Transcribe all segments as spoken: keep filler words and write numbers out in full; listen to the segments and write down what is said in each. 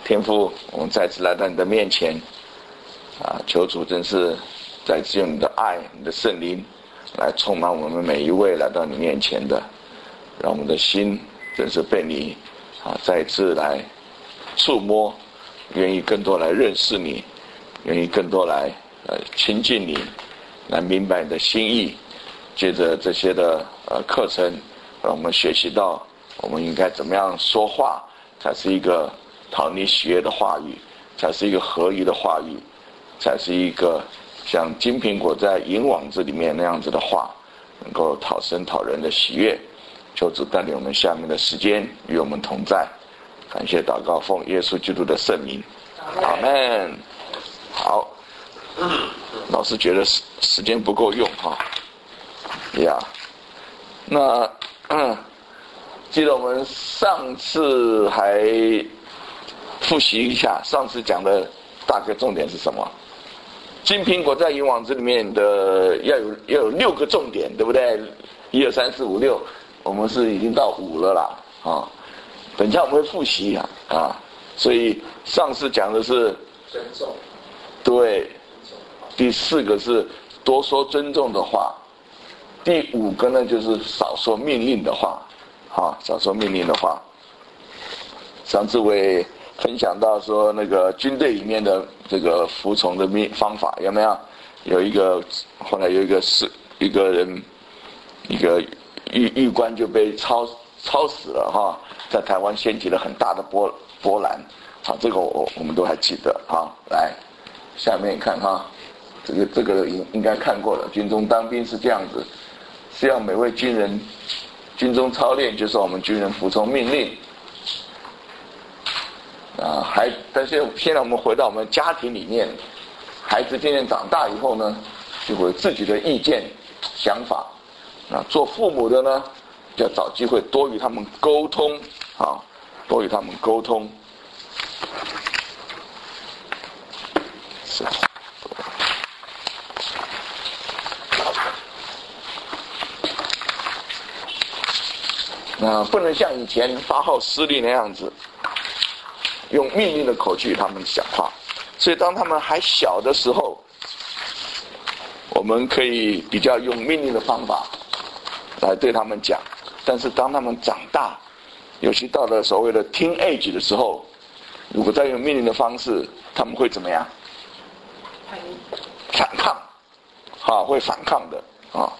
天父，我们再次来到你的面前，啊，求主真是再次用你的爱、你的圣灵来充满我们每一位来到你面前的，让我们的心真是被你啊再次来触摸，愿意更多来认识你，愿意更多来呃亲近你，来明白你的心意。借着这些的呃课程，让我们学习到我们应该怎么样说话，才是一个讨你喜悦的话语，才是一个合宜的话语，才是一个像金苹果在银网子里面那样子的话，能够讨神讨人的喜悦。求主带领我们下面的时间与我们同在，感谢祷告，奉耶稣基督的圣名，阿们。好，老师觉得时时间不够用哈，呀，那嗯，记得我们上次还复习一下，上次讲的大概重点是什么？金苹果在银网子里面的要有要有六个重点，对不对？一二三四五六，我们是已经到五了啦啊。等一下我们会复习啊啊，所以上次讲的是尊重， 对，第四个是多说尊重的话，第五个呢就是少说命令的话，啊，少说命令的话。上次我也分享到说那个军队里面的这个服从的命方法有没有？有一个后来有一个是一个人，一个狱狱官就被操操死了哈，在台湾掀起了很大的波波澜，好，这个我我们都还记得哈。来，下面看哈，这个这个应应该看过了，军中当兵是这样子，是要每位军人军中操练，就是我们军人服从命令。啊，还但是现在我们回到我们家庭里面，孩子渐渐长大以后呢，就会有自己的意见、想法。啊，做父母的呢，就要找机会多与他们沟通啊，多与他们沟通。是。那不能像以前发号施令那样子。用命令的口气与他们讲话，所以当他们还小的时候，我们可以比较用命令的方法来对他们讲。但是当他们长大，尤其到了所谓的 teenage 的时候，如果再用命令的方式，他们会怎么样？反抗，啊，会反抗的啊。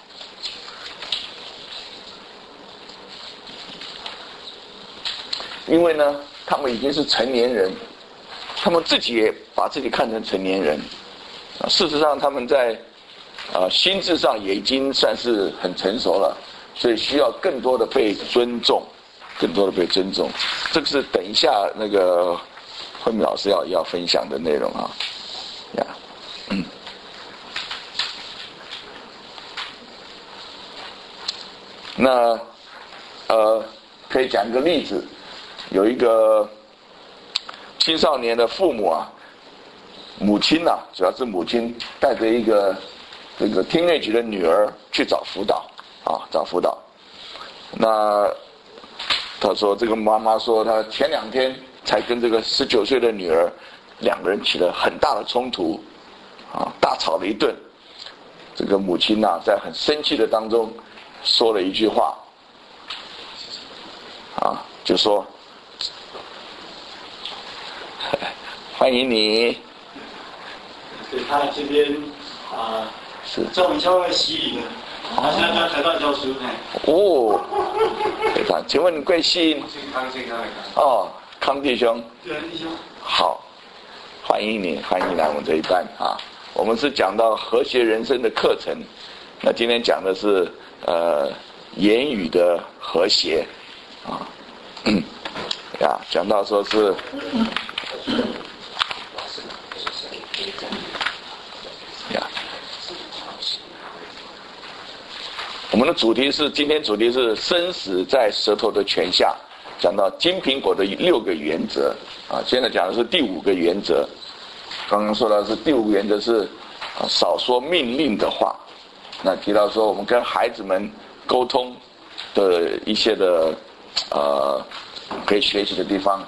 因为呢，他们已经是成年人，他们自己也把自己看成成年人，啊，事实上他们在啊心智上也已经算是很成熟了，所以需要更多的被尊重，更多的被尊重。这个是等一下那个慧敏老师要要分享的内容啊，呀，嗯，那呃可以讲一个例子。有一个青少年的父母啊，母亲啊，主要是母亲带着一个这个 teenage 的女儿去找辅导啊，找辅导。那他说，这个妈妈说，她前两天才跟这个十九岁的女儿两个人起了很大的冲突啊，大吵了一顿。这个母亲啊，在很生气的当中说了一句话啊，就说。欢迎你。 对，他今天啊，是中秋的喜礼呢，他现在在台大教书。 哦，非常，请问你贵姓？ 康健康。 哦，康弟兄。 对，弟兄。 好，欢迎你，欢迎你来我们这一班啊。我们是讲到和谐人生的课程，那今天讲的是呃言语的和谐啊，嗯，呀，讲到说是。我们的主题是今天主题是生死在舌头的泉下，讲到金苹果的六个原则啊，现在讲的是第五个原则。刚刚说到是第五个原则是啊少说命令的话，那提到说我们跟孩子们沟通的一些的呃可以学习的地方。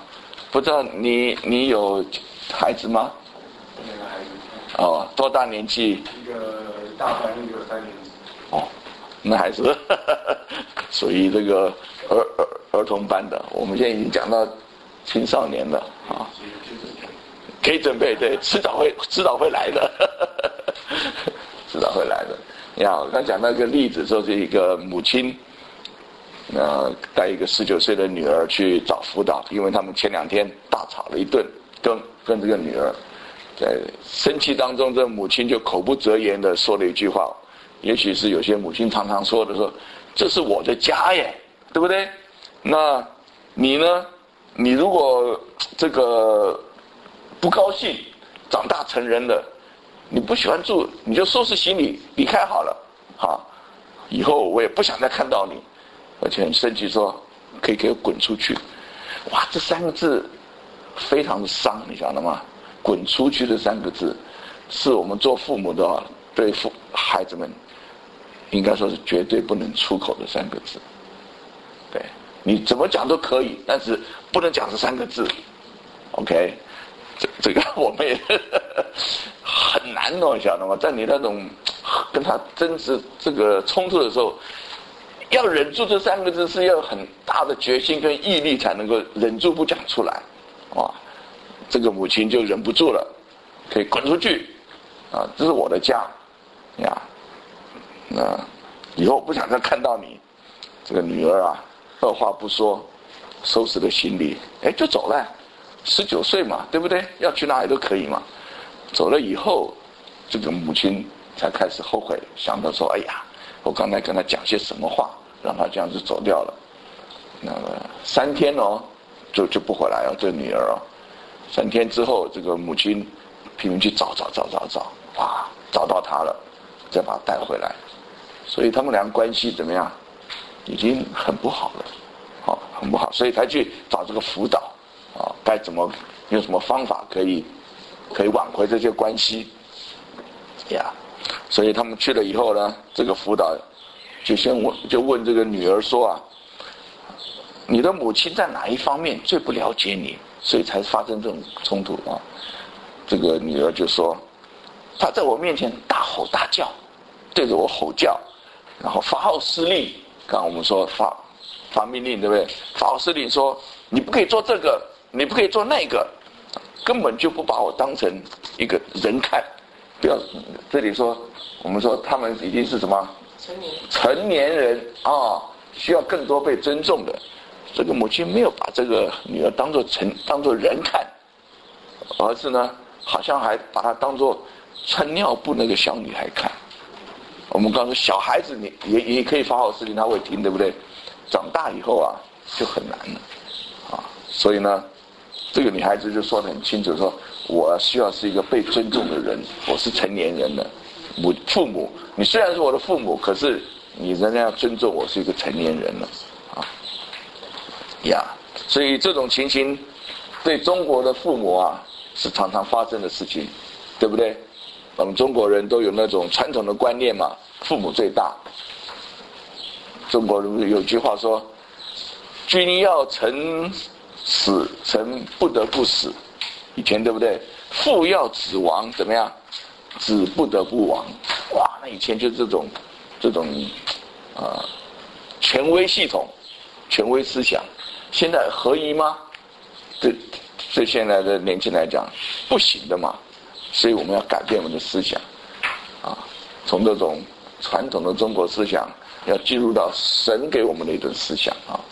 不知道你你有孩子吗？ 两个孩子。 哦，多大年纪？ 一个大班，一个三年级。 哦，那还是属于这个儿儿儿童班的。我们现在已经讲到青少年了啊，可以准备，对，迟早会迟早会来的，迟早会来的。你看，我刚讲到一个例子，说是一个母亲，呃，带一个十九岁的女儿去找辅导，因为他们前两天大吵了一顿，跟跟这个女儿在生气当中，这母亲就口不择言的说了一句话，也许是有些母亲常常说的说，这是我的家耶，对不对？那你呢？你如果这个不高兴，长大成人了，你不喜欢住，你就收拾行李离开好了，好，以后我也不想再看到你，而且很生气说，可以给我滚出去。哇，这三个字非常的伤，你晓得吗？滚出去这三个字，是我们做父母的对父孩子们，应该说是绝对不能出口的三个字。对，你怎么讲都可以，但是不能讲这三个字。OK， 这这个我们也很难哦，晓得吗？在你那种跟他争执这个冲突的时候，要忍住这三个字，是要很大的决心跟毅力才能够忍住不讲出来。哇，这个母亲就忍不住了，可以滚出去啊！这是我的家呀，那以后不想再看到你。这个女儿啊，二话不说，收拾了行李，哎，就走了。十九岁嘛，对不对？要去哪里都可以嘛。走了以后，这个母亲才开始后悔，想到说：“哎呀，我刚才跟他讲些什么话，让他这样子走掉了。”那么三天哦，就就不回来了，这女儿哦。三天之后，这个母亲拼命去找找找找找，哇，找到他了，再把他带回来。所以他们俩关系怎么样？已经很不好了，好、哦，很不好，所以才去找这个辅导。啊，该怎么用什么方法可以可以挽回这些关系呀？所以他们去了以后呢，这个辅导就先问，就问这个女儿说啊，你的母亲在哪一方面最不了解你，所以才发生这种冲突啊？这个女儿就说，她在我面前大吼大叫，对着我吼叫，然后发号施令。刚刚我们说发发命令，对不对？发号施令说，你不可以做这个。你不可以做那个，根本就不把我当成一个人看。不要这里说，我们说他们已经是什么成年成年人啊、哦，需要更多被尊重的。这个母亲没有把这个女儿当作成当作人看，而是呢，好像还把她当作穿尿布那个小女孩看。我们刚说小孩子你也也可以发号施令，他会听，对不对？长大以后啊，就很难了啊。所以呢。这个女孩子就说得很清楚，说我需要是一个被尊重的人，我是成年人了，母父母，你虽然是我的父母，可是你仍然要尊重我是一个成年人了，啊，呀，所以这种情形对中国的父母啊是常常发生的事情，对不对？我们中国人都有那种传统的观念嘛，父母最大。中国人有句话说，君要成死，臣不得不死。以前对不对？父要子亡，怎么样？子不得不亡。哇，那以前就这种这种呃权威系统、权威思想，现在合宜吗？对对，现在的年轻人来讲，不行的嘛。所以我们要改变我们的思想啊，从这种传统的中国思想，要进入到神给我们的一种思想啊。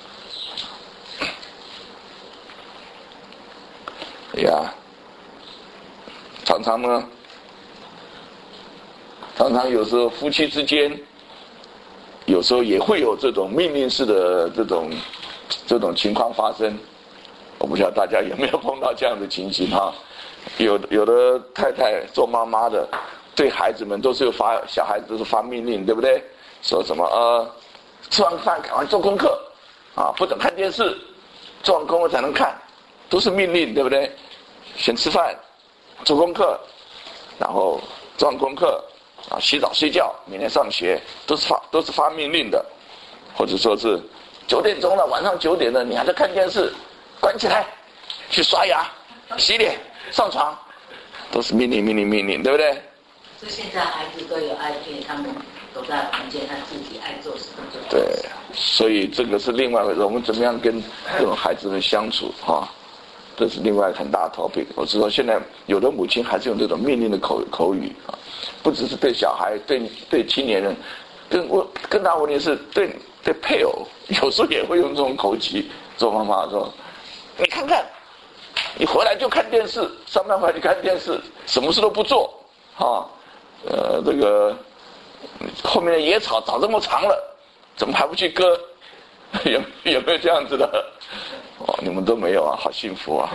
呀，常常呢，常常有时候夫妻之间，有时候也会有这种命令式的这种这种情况发生。我不知道大家有没有碰到这样的情形哈？有有的太太做妈妈的，对孩子们都是发小孩子都是发命令，对不对？说什么呃，吃完饭赶快做功课啊，不准看电视，做完功课才能看，都是命令，对不对？先吃饭，做功课，然后做完功课啊，洗澡睡觉，明天上学，都是发都是发命令的，或者说是九点钟了，晚上九点了，你还在看电视，关起来， 去刷牙、洗脸、上床，都是命令、命令、命令，对不对？ 所以现在孩子都有 iPad， 他们都在房间，他自己爱做什么就做。 对，所以这个是另外一回事。我们怎么样跟这种孩子们相处哈？这是另外很大的 topic。我是说，现在有的母亲还是用这种命令的口口语啊，不只是对小孩，对对青年人，更我更大问题是对对配偶，有时候也会用这种口气。做妈妈说：“你看看，你回来就看电视，上班回来就看电视，什么事都不做，啊，呃，这个后面的野草长这么长了，怎么还不去割？有有没有这样子的？哦，你们都没有啊，好幸福啊！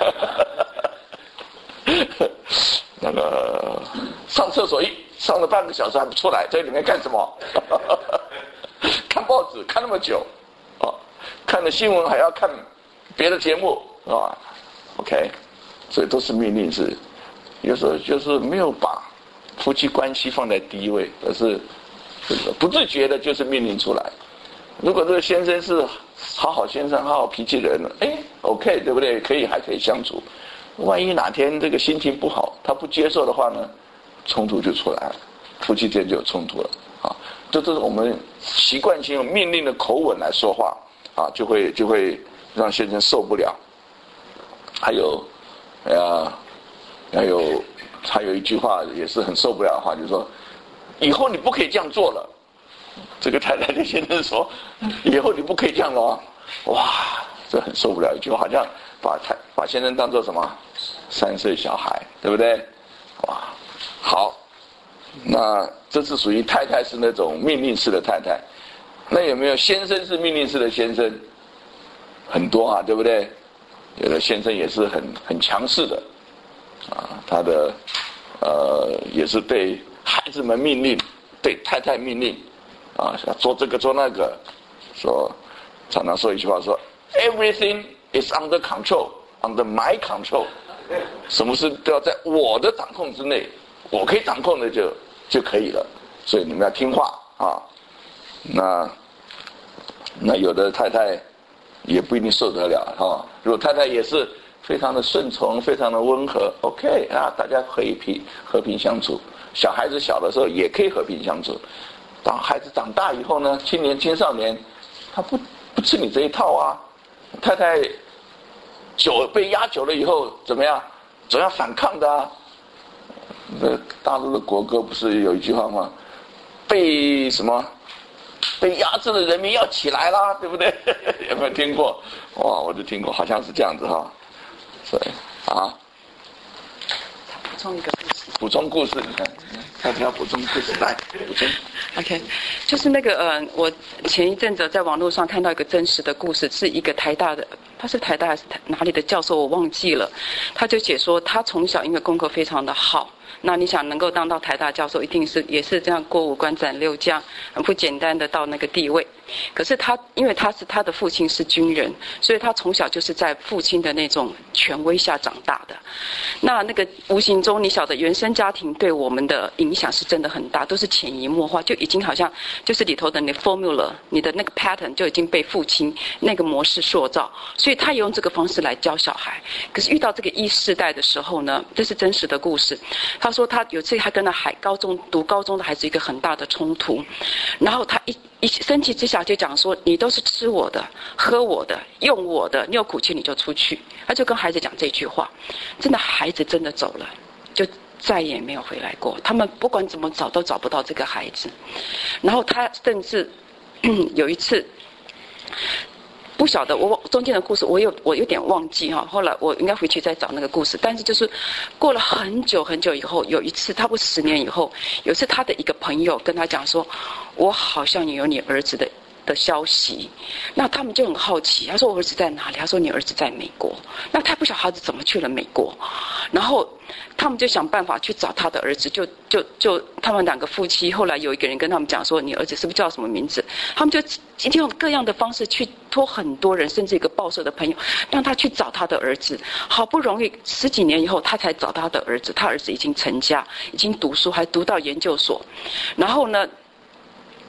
那个上厕所一上了半个小时还不出来，在里面干什么？看报纸看那么久，啊，看了新闻还要看别的节目啊 ？OK， 所以都是命令式，有时候就是没有把夫妻关系放在第一位，而是这个不自觉的就是命令出来。如果这个先生是好好先生、好好脾气的人，哎 ，OK， 对不对？可以还可以相处。万一哪天这个心情不好，他不接受的话呢，冲突就出来了，夫妻之间就有冲突了啊。这都是我们习惯性用命令的口吻来说话啊，就会就会让先生受不了。还有，呃，还有还有一句话也是很受不了的话，就是说，以后你不可以这样做了。这个太太对先生说：“以后你不可以这样了哦。”哇，这很受不了一句话，好像把太把先生当作什么三岁小孩，对不对？哇，好，那这是属于太太是那种命令式的太太，那有没有先生是命令式的先生？很多啊，对不对？有的先生也是很很强势的，啊，他的呃也是对孩子们命令，对太太命令。啊，做这个做那个，说常常说一句话说 ，everything is under control, under my control， 什么事都要在我的掌控之内，我可以掌控的就就可以了，所以你们要听话啊。那那有的太太也不一定受得了啊。如果太太也是非常的顺从，非常的温和 ，OK 啊，大家可以平和平相处。小孩子小的时候也可以和平相处。当孩子长大以后呢，青年青少年，他不不吃你这一套啊。太太久被压久了以后怎么样？总要反抗的啊。那大陆的国歌不是有一句话吗？被什么？被压制的人民要起来啦，对不对？有没有听过？哇，我就听过，好像是这样子哈。所以啊， 补充一个故事。 补充故事，你看。他要补充故事来补充 ，OK， 就是那个呃，我前一阵子在网络上看到一个真实的故事，是一个台大的，他是台大还是台哪里的教授，我忘记了。他就解说，他从小因为功课非常的好，那你想能够当到台大教授，一定是也是这样过五关斩六将，很不简单的到那个地位。可是他因为他是他的父亲是军人，所以他从小就是在父亲的那种权威下长大的。那那个无形中，你晓得原生家庭对我们的影响是真的很大，都是潜移默化，就已经好像就是里头的那 formula， 你的那个 pattern 就已经被父亲那个模式塑造，所以他也用这个方式来教小孩。可是遇到这个一世代的时候呢，这是真实的故事。他说他有次他跟他孩高中读高中的孩子一个很大的冲突，然后他一一生气之下就讲说，你都是吃我的喝我的用我的，你有骨气你就出去。他就跟孩子讲这句话，真的孩子真的走了，就再也没有回来过，他们不管怎么找都找不到这个孩子。然后他甚至有一次不晓得我中间的故事我有我有点忘记哈，后来我应该回去再找那个故事。但是就是过了很久很久以后，有一次差不多十年以后，有一次他的一个朋友跟他讲说，我好像有你儿子的的消息。那他们就很好奇，他说我儿子在哪里？他说你儿子在美国。那他不晓得孩子怎么去了美国，然后他们就想办法去找他的儿子，就就就他们两个夫妻，后来有一个人跟他们讲说，你儿子是不是叫什么名字？他们就今天用各样的方式去托很多人，甚至一个报社的朋友，让他去找他的儿子。好不容易十几年以后，他才找他的儿子。他儿子已经成家，已经读书，还读到研究所。然后呢，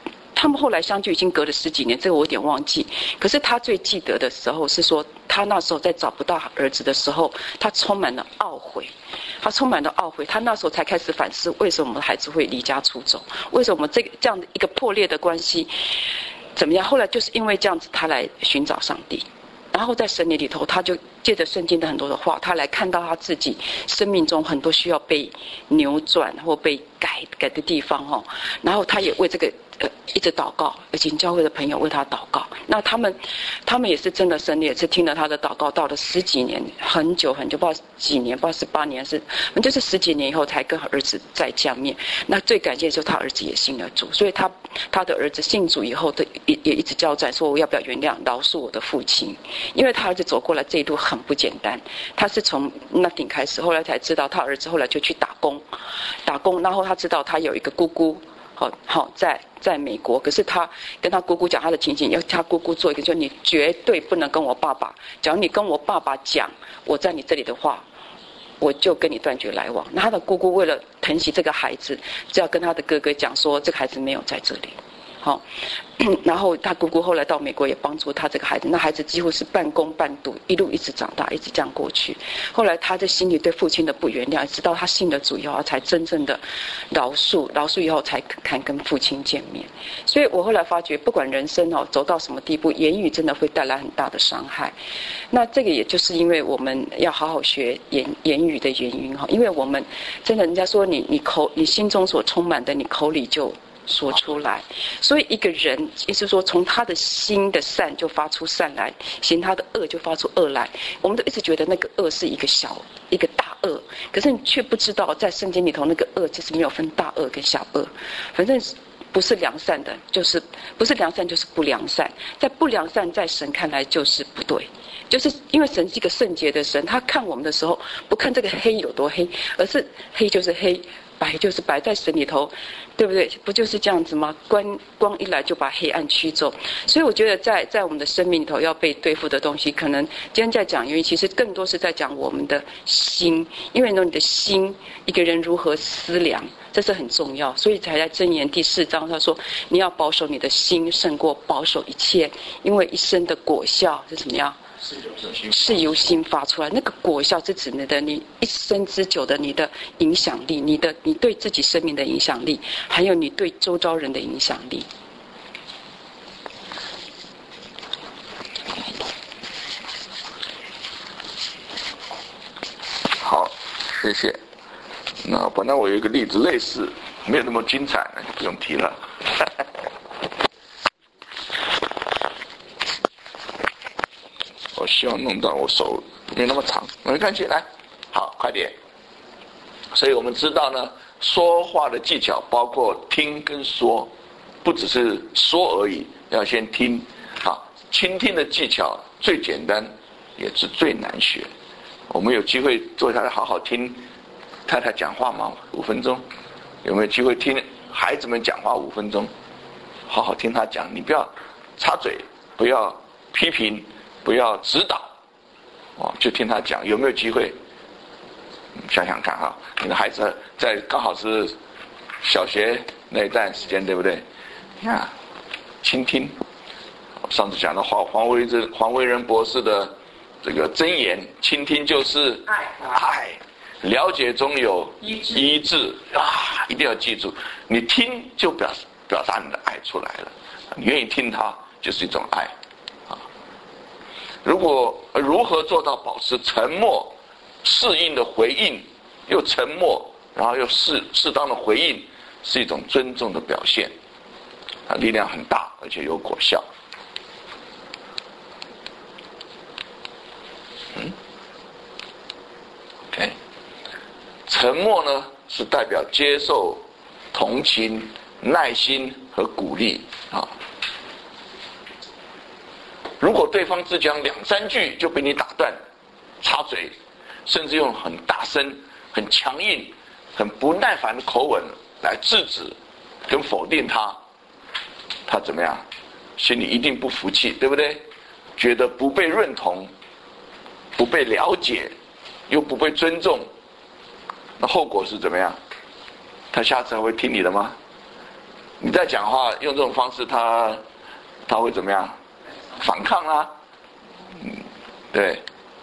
他们后来相聚已经隔了十几年，这个我有点忘记。可是他最记得的时候是说，他那时候在找不到儿子的时候，他充满了懊悔，他充满了懊悔。他那时候才开始反思，为什么孩子会离家出走？为什么这个这样的一个破裂的关系怎么样？后来就是因为这样子，他来寻找上帝。然后在神里里头，他就借着圣经的很多的话，他来看到他自己生命中很多需要被扭转或被改改的地方哦。然后他也为这个呃一直祷告，而且教会的朋友为他祷告。那他们他们也是真的神也是听了他的祷告，到了十几年，很久很久，不知道几年，不知道十八年是，就是十几年以后才跟儿子再见面。那最感谢就是他儿子也信了主，所以他他的儿子信主以后的也也一直交战，说我要不要原谅饶恕我的父亲。因为他儿子走过来这一路很不简单，他是从 nothing 开始，后来才知道他儿子后来就去打工，打工，然后他知道他有一个姑姑，好好在在美国，可是他跟他姑姑讲他的情形，要他姑姑做一个，就你绝对不能跟我爸爸，假如你跟我爸爸讲我在你这里的话，我就跟你断绝来往。那他的姑姑为了疼惜这个孩子，就要跟他的哥哥讲说这个孩子没有在这里。好，然后他姑姑后来到美国也帮助他这个孩子，那孩子几乎是半工半读，一路一直长大，一直这样过去。后来他在心里对父亲的不原谅，直到他信了主以后，才真正的饶恕，饶恕以后才敢跟父亲见面。所以我后来发觉，不管人生哦走到什么地步，言语真的会带来很大的伤害。那这个也就是因为我们要好好学言言语的原因哈，因为我们真的人家说你你口你心中所充满的，你口里就说出来。所以一个人意思说从他的心的善就发出善来，行他的恶就发出恶来。我们都一直觉得那个恶是一个小一个大恶，可是你却不知道在圣经里头那个恶就是没有分大恶跟小恶，反正不是良善的就是不是良善就是不良善，在不良善在神看来就是不对，就是因为神是一个圣洁的神，他看我们的时候不看这个黑有多黑，而是黑就是黑，白就是白，在神里头对不对？不就是这样子吗？光光一来就把黑暗驱走。所以我觉得在在我们的生命里头要被对付的东西，可能今天在讲原因，其实更多是在讲我们的心，因为呢你的心一个人如何思量，这是很重要，所以才在箴言第四章他说你要保守你的心胜过保守一切，因为一生的果效是怎么样？是由心发出来，那个果效是指你的你一生之久的你的影响力，你的你对自己生命的影响力，还有你对周遭人的影响力。 好，谢谢。那本来我有一个例子类似，没有那么精彩，那就不用提了。我希望弄到我手没那么长，没关系，来，好，快点。所以我们知道呢，说话的技巧包括听跟说，不只是说而已，要先听。好，倾听的技巧最简单，也是最难学。我们有机会坐下来好好听太太讲话吗？五分钟，有没有机会听孩子们讲话五分钟？好好听他讲，你不要插嘴，不要批评。不要指导，哦，就听他讲，有没有机会？想想看哈，你的孩子在刚好是小学那一段时间，对不对？啊，倾听。上次讲到黄黄维仁黄维仁博士的这个箴言，倾听就是爱，爱，了解中有医治啊，一定要记住，你听就表表达你的爱出来了，你愿意听他就是一种爱。如果如何做到保持沉默，适应的回应，又沉默，然后又适适当的回应，是一种尊重的表现，啊，力量很大，而且有果效。嗯 ，OK， 沉默呢是代表接受、同情、耐心和鼓励啊。如果对方只讲两三句就被你打断、插嘴，甚至用很大声、很强硬、很不耐烦的口吻来制止跟否定他，他怎么样？心里一定不服气，对不对？觉得不被认同、不被了解，又不被尊重，那后果是怎么样？他下次还会听你的吗？ 你在讲话用这种方式，他他会怎么样？反抗啊，嗯，对，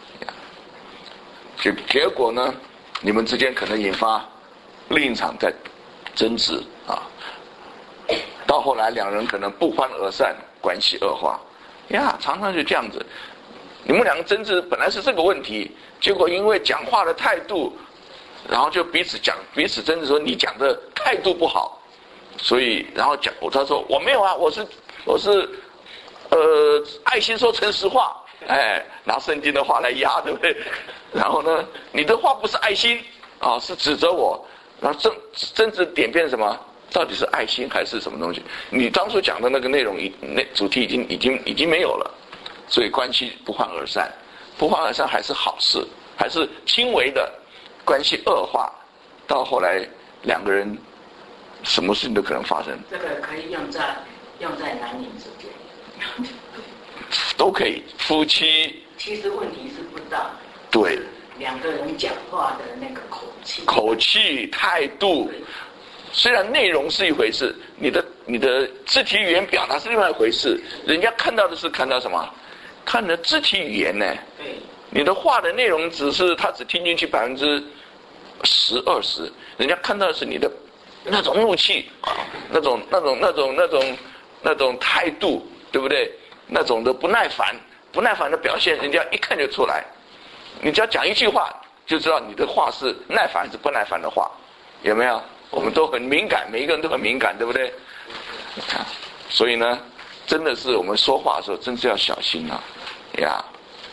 结结果呢，你们之间可能引发另一场在争执啊，到后来两人可能不欢而散，关系恶化，呀，常常就这样子。你们两个争执本来是这个问题，结果因为讲话的态度，然后就彼此讲彼此争执说你讲的态度不好，所以然后讲他说我没有啊，我是我是呃爱心说诚实话，哎，拿圣经的话来压，对不对？然后呢，你的话不是爱心啊，是指责我，然后争争执点变什么？到底是爱心还是什么东西？你当初讲的那个内容，那主题已经已经已经没有了。所以关系不欢而散，不欢而散还是好事，还是轻微的关系恶化，到后来两个人什么事情都可能发生。 这个可以用在用在男女之间， 都可以。夫妻其实问题是不大， 对两个人讲话的那个口气、 口气、态度，虽然内容是一回事，你的你的肢体语言表达是另外一回事，人家看到的是看到什么？看的肢体语言呢？ 对， 你的话的内容只是他只听进去百分之十二十，人家看到的是你的那种怒气啊，那种那种那种那种那种态度，对不对？那种的不耐烦，不耐烦的表现，人家一看就出来。你只要讲一句话，就知道你的话是耐烦还是不耐烦的话，有没有？我们都很敏感，每一个人都很敏感，对不对？所以呢，真的是我们说话的时候，真是要小心啊，呀。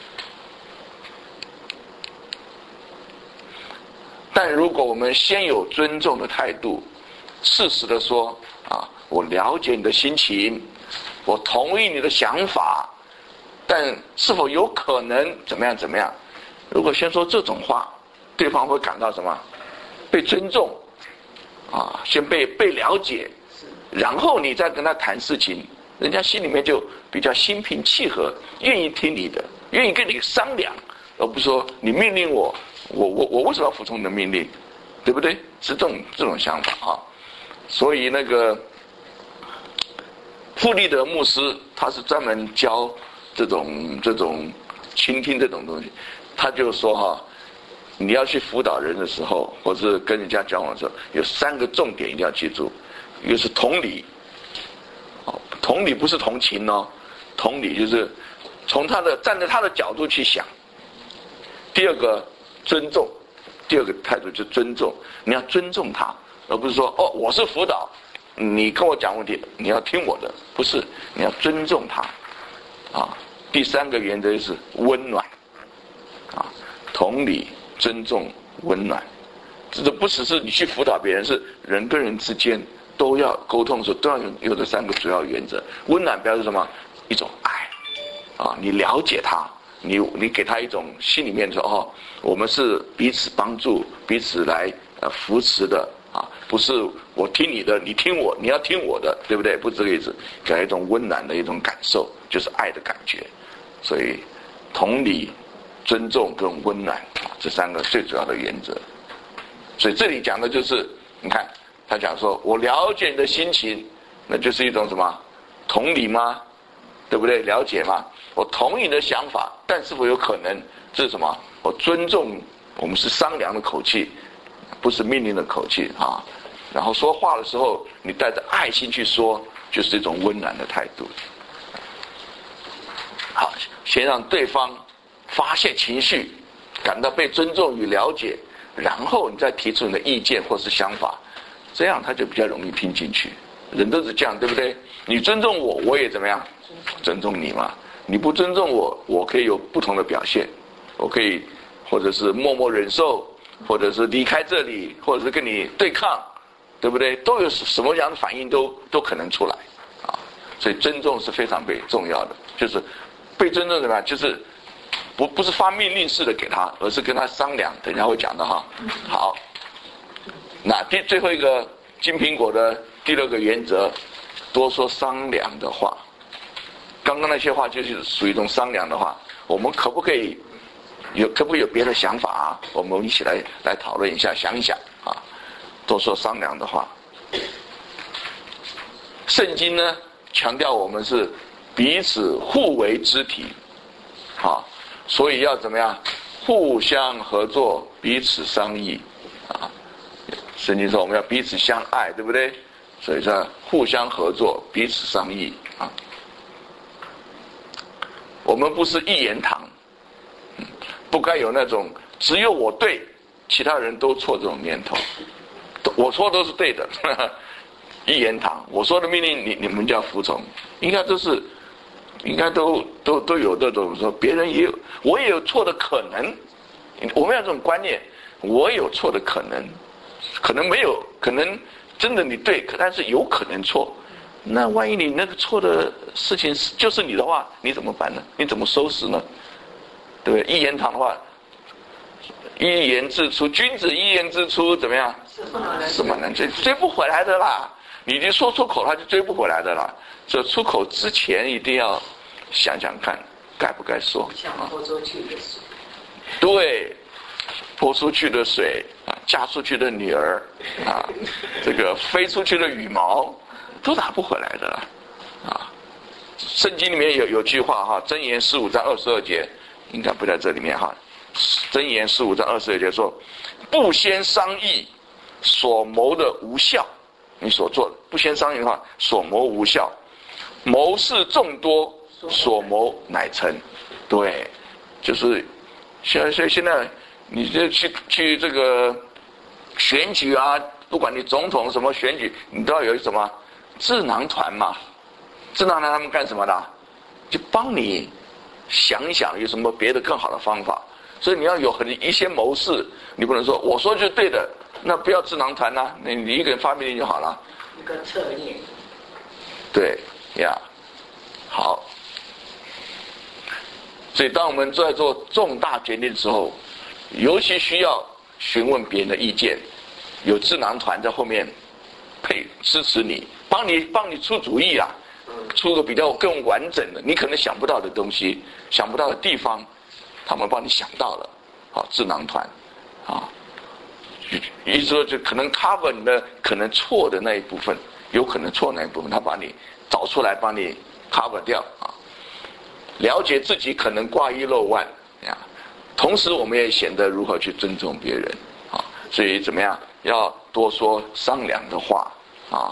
但如果我们先有尊重的态度，适时的说啊，我了解你的心情，我同意你的想法，但是否有可能怎么样怎么样？如果先说这种话，对方会感到什么？被尊重啊，先被被了解，然后你再跟他谈事情，人家心里面就比较心平气和，愿意听你的，愿意跟你商量，而不是说你命令我，我我我为什么要服从你的命令，对不对？是这种这种想法啊。所以那个富利德牧师他是专门教这种这种倾听这种东西，他就说哈，你要去辅导人的时候，或是跟人家交往的时候，有三个重点一定要记住，一个是同理，哦，同理不是同情哦，同理就是从他的站在他的角度去想。第二个尊重，第二个态度就是尊重，你要尊重他，而不是说哦我是辅导，你跟我讲问题，你要听我的，不是，你要尊重他，啊。第三个原则就是温暖，啊，同理、尊重、温暖，这不只是你去辅导别人，是人跟人之间都要沟通的时候都要有有这三个主要原则。温暖表示什么？一种爱，啊，你了解他，你你给他一种心里面说哦，我们是彼此帮助、彼此来呃扶持的啊，不是我听你的，你听我，你要听我的，对不对？不是这个意思，给他一种温暖的一种感受，就是爱的感觉。所以，同理、尊重跟温暖这三个最主要的原则。所以这里讲的就是，你看他讲说，我了解你的心情，那就是一种什么同理吗？对不对？了解吗？我同意你的想法，但是否有可能这是什么？我尊重，我们是商量的口气，不是命令的口气啊。然后说话的时候，你带着爱心去说，就是一种温暖的态度。好，先让对方发泄情绪，感到被尊重与了解，然后你再提出你的意见或是想法，这样他就比较容易听进去。人都是这样，对不对？你尊重我，我也怎么样？尊重你嘛。你不尊重我，我可以有不同的表现，我可以或者是默默忍受，或者是离开这里，或者是跟你对抗，对不对？都有什么样的反应都都可能出来啊。所以尊重是非常被重要的，就是被尊重怎么样？就是不不是发命令式的给他，而是跟他商量。等一下会讲的哈。好，那第最后一个金苹果的第六个原则，多说商量的话。刚刚那些话就是属于一种商量的话，我们可不可以有可不可以有别的想法啊？我们一起来来讨论一下，想一想啊，多说商量的话。 圣经呢强调我们是彼此互为肢体，好，所以要怎么样？互相合作，彼此商议啊。圣经说我们要彼此相爱，对不对？所以说互相合作，彼此商议啊。我们不是一言堂，不该有那种只有我对，其他人都错这种念头。我说都是对的，呵呵，一言堂，我说的命令你你们就要服从，应该都是，应该都都都有这种说别人也有，我也有错的可能。我们要这种观念，我有错的可能，可能没有，可能真的你对，但是有可能错。那万一你那个错的事情就是你的话，你怎么办呢？你怎么收拾呢？对不对？一言堂的话，一言自出，君子一言之出，怎么样？是蛮难追，追不回来的啦。你已经说出口，他就追不回来的啦。所以出口之前一定要想想看，该不该说。 像泼出去的水。 对，泼出去的水啊，嫁出去的女儿啊，这个飞出去的羽毛。都拿不回来的了，啊！圣经里面有有句话哈，箴言十五章二十二节，应该不在这里面哈。箴言十五章二十二节说，不先商议，所谋的无效。你所做的不先商议的话，所谋无效。谋事众多，所谋乃成。对，就是现在，所以现在你就去去这个选举啊，不管你总统什么选举，你都要有什么？智囊团嘛，智囊团他们干什么的？就帮你想一想有什么别的更好的方法。所以你要有很一些谋士，你不能说我说就是对的，那不要智囊团呐，你你一个人发命令就好了。 一个策略。 对呀，好。所以当我们在做重大决定的时候，尤其需要询问别人的意见，有智囊团在后面配支持你。帮你帮你出主意啊，出个比较更完整的，你可能想不到的东西，想不到的地方，他们帮你想到了，好，智囊团，啊，意思说就可能 cover 你的可能错的那一部分，有可能错那一部分，他把你找出来，帮你 cover 掉啊，了解自己可能挂一漏万呀，同时我们也显得如何去尊重别人啊，所以怎么样，要多说商量的话啊。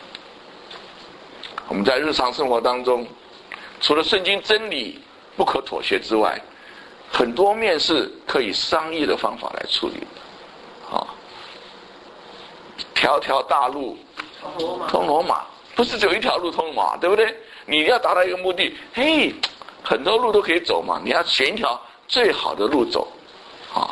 我们在日常生活当中，除了圣经真理不可妥协之外，很多面是可以商议的方法来处理的。啊，条条大路通罗马，不是只有一条路通罗马，对不对？你要达到一个目的，嘿，很多路都可以走嘛，你要选一条最好的路走。啊，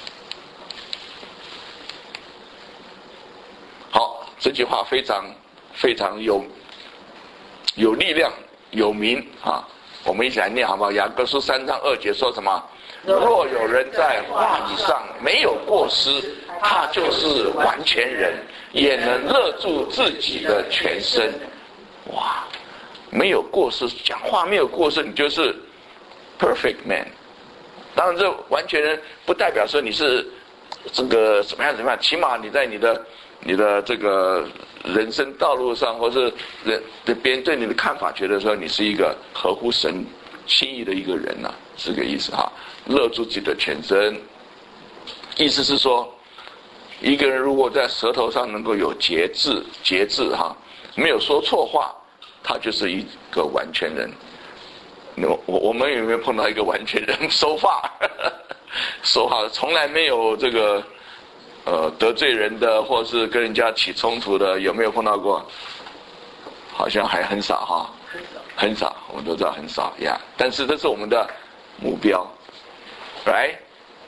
好，这句话非常非常有。有力量，有名啊！我们一起来念好不好？雅各书三章二节说什么？若有人在话语上没有过失，他就是完全人，也能勒住自己的全身。哇，没有过失，讲话没有过失，你就是 perfect man。当然，这完全人不代表说你是这个怎么样怎么样，起码你在你的你的这个。人生道路上，或是人别人对你的看法，觉得说你是一个合乎神心意的一个人呐、啊，是这个意思哈。勒住自己的全身，意思是说，一个人如果在舌头上能够有节制，节制哈，没有说错话，他就是一个完全人。我我我们有没有碰到一个完全人？说话，说话从来没有这个。呃，得罪人的，或是跟人家起冲突的，有没有碰到过？好像还很少哈，很少，我们都知道很少呀。Yeah, 但是这是我们的目标 ，right？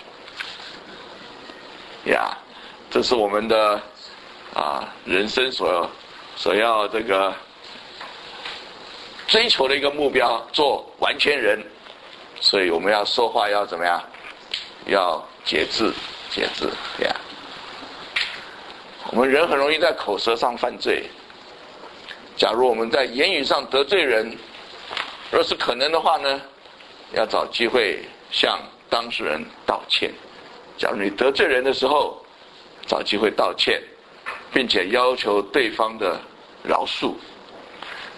呀、yeah, ，这是我们的啊人生所所要这个追求的一个目标，做完全人。所以我们要说话要怎么样？要节制，节制呀。Yeah. 我们人很容易在口舌上犯罪。假如我们在言语上得罪人，若是可能的话呢，要找机会向当事人道歉。假如你得罪人的时候，找机会道歉，并且要求对方的饶恕，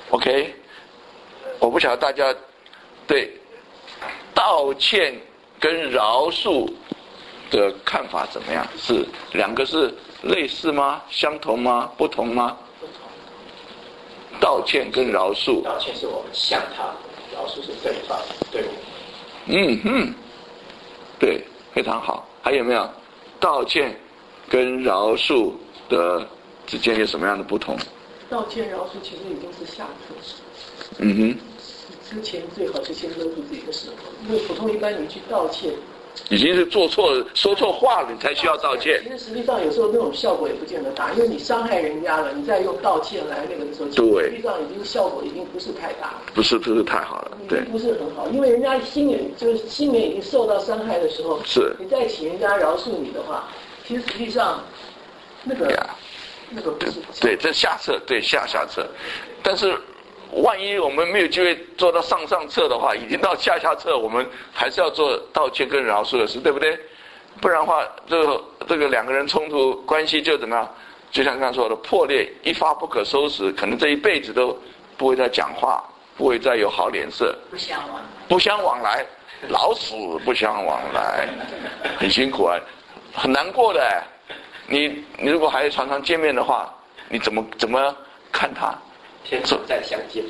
OK， 我不晓得大家对道歉跟饶恕的看法怎么样？是两个是类似吗？相同吗？不同吗？ 不同。 道歉跟饶恕， 道歉是我们向他，饶恕是对方对我们。 嗯嗯，对，非常好。还有没有道歉跟饶恕的之间有什么样的不同？ 道歉饶恕其实已经是下策。 嗯哼。 之前最好是先勒住自己的舌头，因为普通一般你去道歉， 已经是做错说错话了，你才需要道歉。 其实实际上有时候那种效果也不见得大，因为你伤害人家了，你再用道歉来那个的时候， 对， 实际上已经效果已经不是太大了， 不是不是太好了，对， 不是很好，因为人家心里就是心里已经受到伤害的时候， 是你再请人家饶恕你的话，其实实际上那个、yeah. 那个不是对，这下策，对下下策，但是。万一我们没有机会做到上上策的话，已经到下下策，我们还是要做道歉跟饶恕的事，对不对？不然的话，这个这个两个人冲突关系就怎么样？就像刚才说的，破裂一发不可收拾，可能这一辈子都不会再讲话，不会再有好脸色， 不相往来， 不相往来，老死不相往来，很辛苦啊，很难过的。你你如果还常常见面的话，你怎么怎么看他？ 天堂再相见。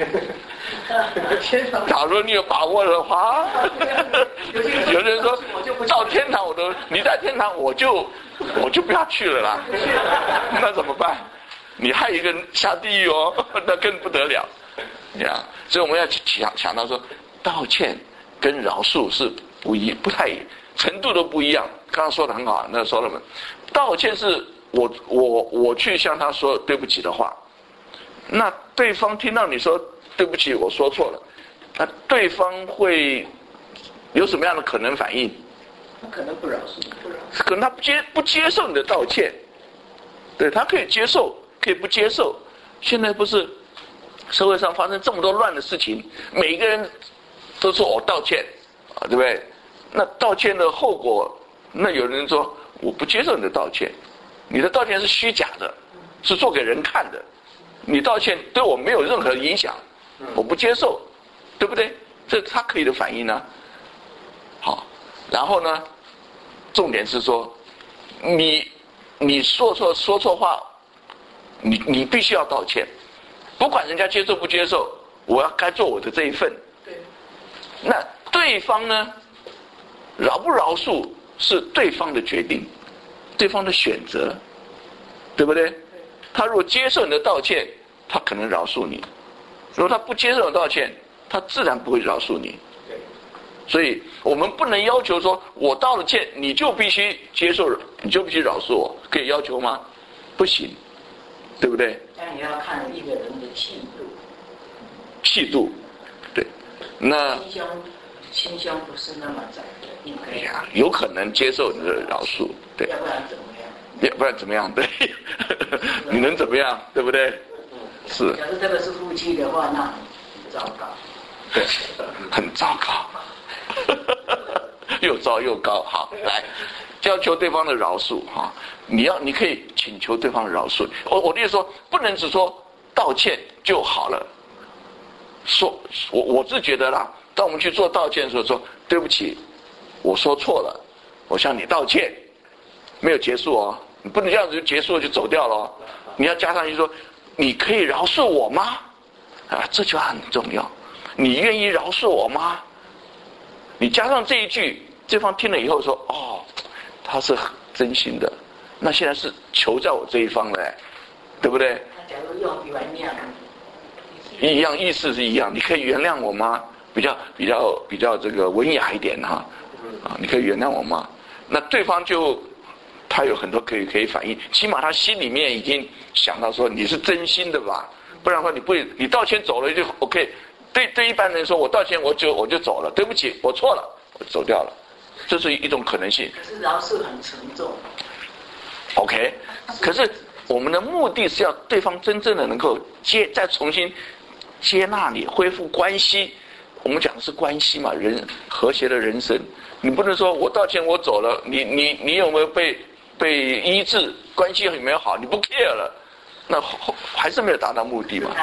假如你有把握的话，有人说到天堂我都，你在天堂我就我就不要去了啦，那怎么办？你害一个人下地狱哦，那更不得了。呀，所以我们要想想到说，道歉跟饶恕是不一不太程度都不一样。刚刚说的很好，那说了嘛，道歉是我我我去向他说对不起的话。那对方听到你说对不起，我说错了，那对方会有什么样的可能反应？ 他可能不饶恕，不饶恕， 可能他不接不接受你的道歉，对，他可以接受，可以不接受。现在不是社会上发生这么多乱的事情，每一个人都说我道歉啊，对不对？那道歉的后果，那有人说我不接受你的道歉，你的道歉是虚假的，是做给人看的。你道歉对我没有任何影响，我不接受，对不对？这是他可以的反应呢。好，然后呢，重点是说，你你说错说错话，你你必须要道歉，不管人家接受不接受，我要该做我的这一份。 对。 那对方呢，饶不饶恕是对方的决定，对方的选择，对不对？他如果接受你的道歉，他可能饶恕你；如果他不接受你的道歉，他自然不会饶恕你。所以我们不能要求说，我道了歉，你就必须接受，你就必须饶恕我，可以要求吗？不行，对不对？ 但你要看一个人的气度。 气度，对，那心胸心胸不是那么窄的，应该呀， 有可能接受你的饶恕，对。 要不然怎么样？ 要不然怎么样？对，你能怎么样？对不对？是。 假如这个是夫妻的话，那很糟糕。 对，很糟糕，又糟又高。好，来要求对方的饶恕哈，你要你可以请求对方的饶恕。我我的意思说，不能只说道歉就好了。说，我我是觉得啦，当我们去做道歉的时候，说对不起，我说错了，我向你道歉。没有结束哦，你不能这样子就结束了就走掉了哦。你要加上一句说，你可以饶恕我吗？啊，这句话很重要。你愿意饶恕我吗？你加上这一句，对方听了以后说，哦，他是真心的，那现在是求在我这一方了，对不对？ 假如用原谅， 一样意思是一样。你可以原谅我吗？比较比较比较这个文雅一点哈，啊，你可以原谅我吗？那对方就。他有很多可以可以反应，起码他心里面已经想到说你是真心的吧，不然的话你不你道歉走了就 OK。对对一般人说我道歉我就我就走了，对不起我错了，我走掉了，这是一种可能性。 可是饶恕很沉重。 OK， 可是我们的目的是要对方真正的能够接再重新接纳你，恢复关系。我们讲的是关系嘛，人和谐的人生，你不能说我道歉我走了，你你你有没有被？被医治，关系有没有好？你不 care 了，那还是没有达到目的嘛？ 台湾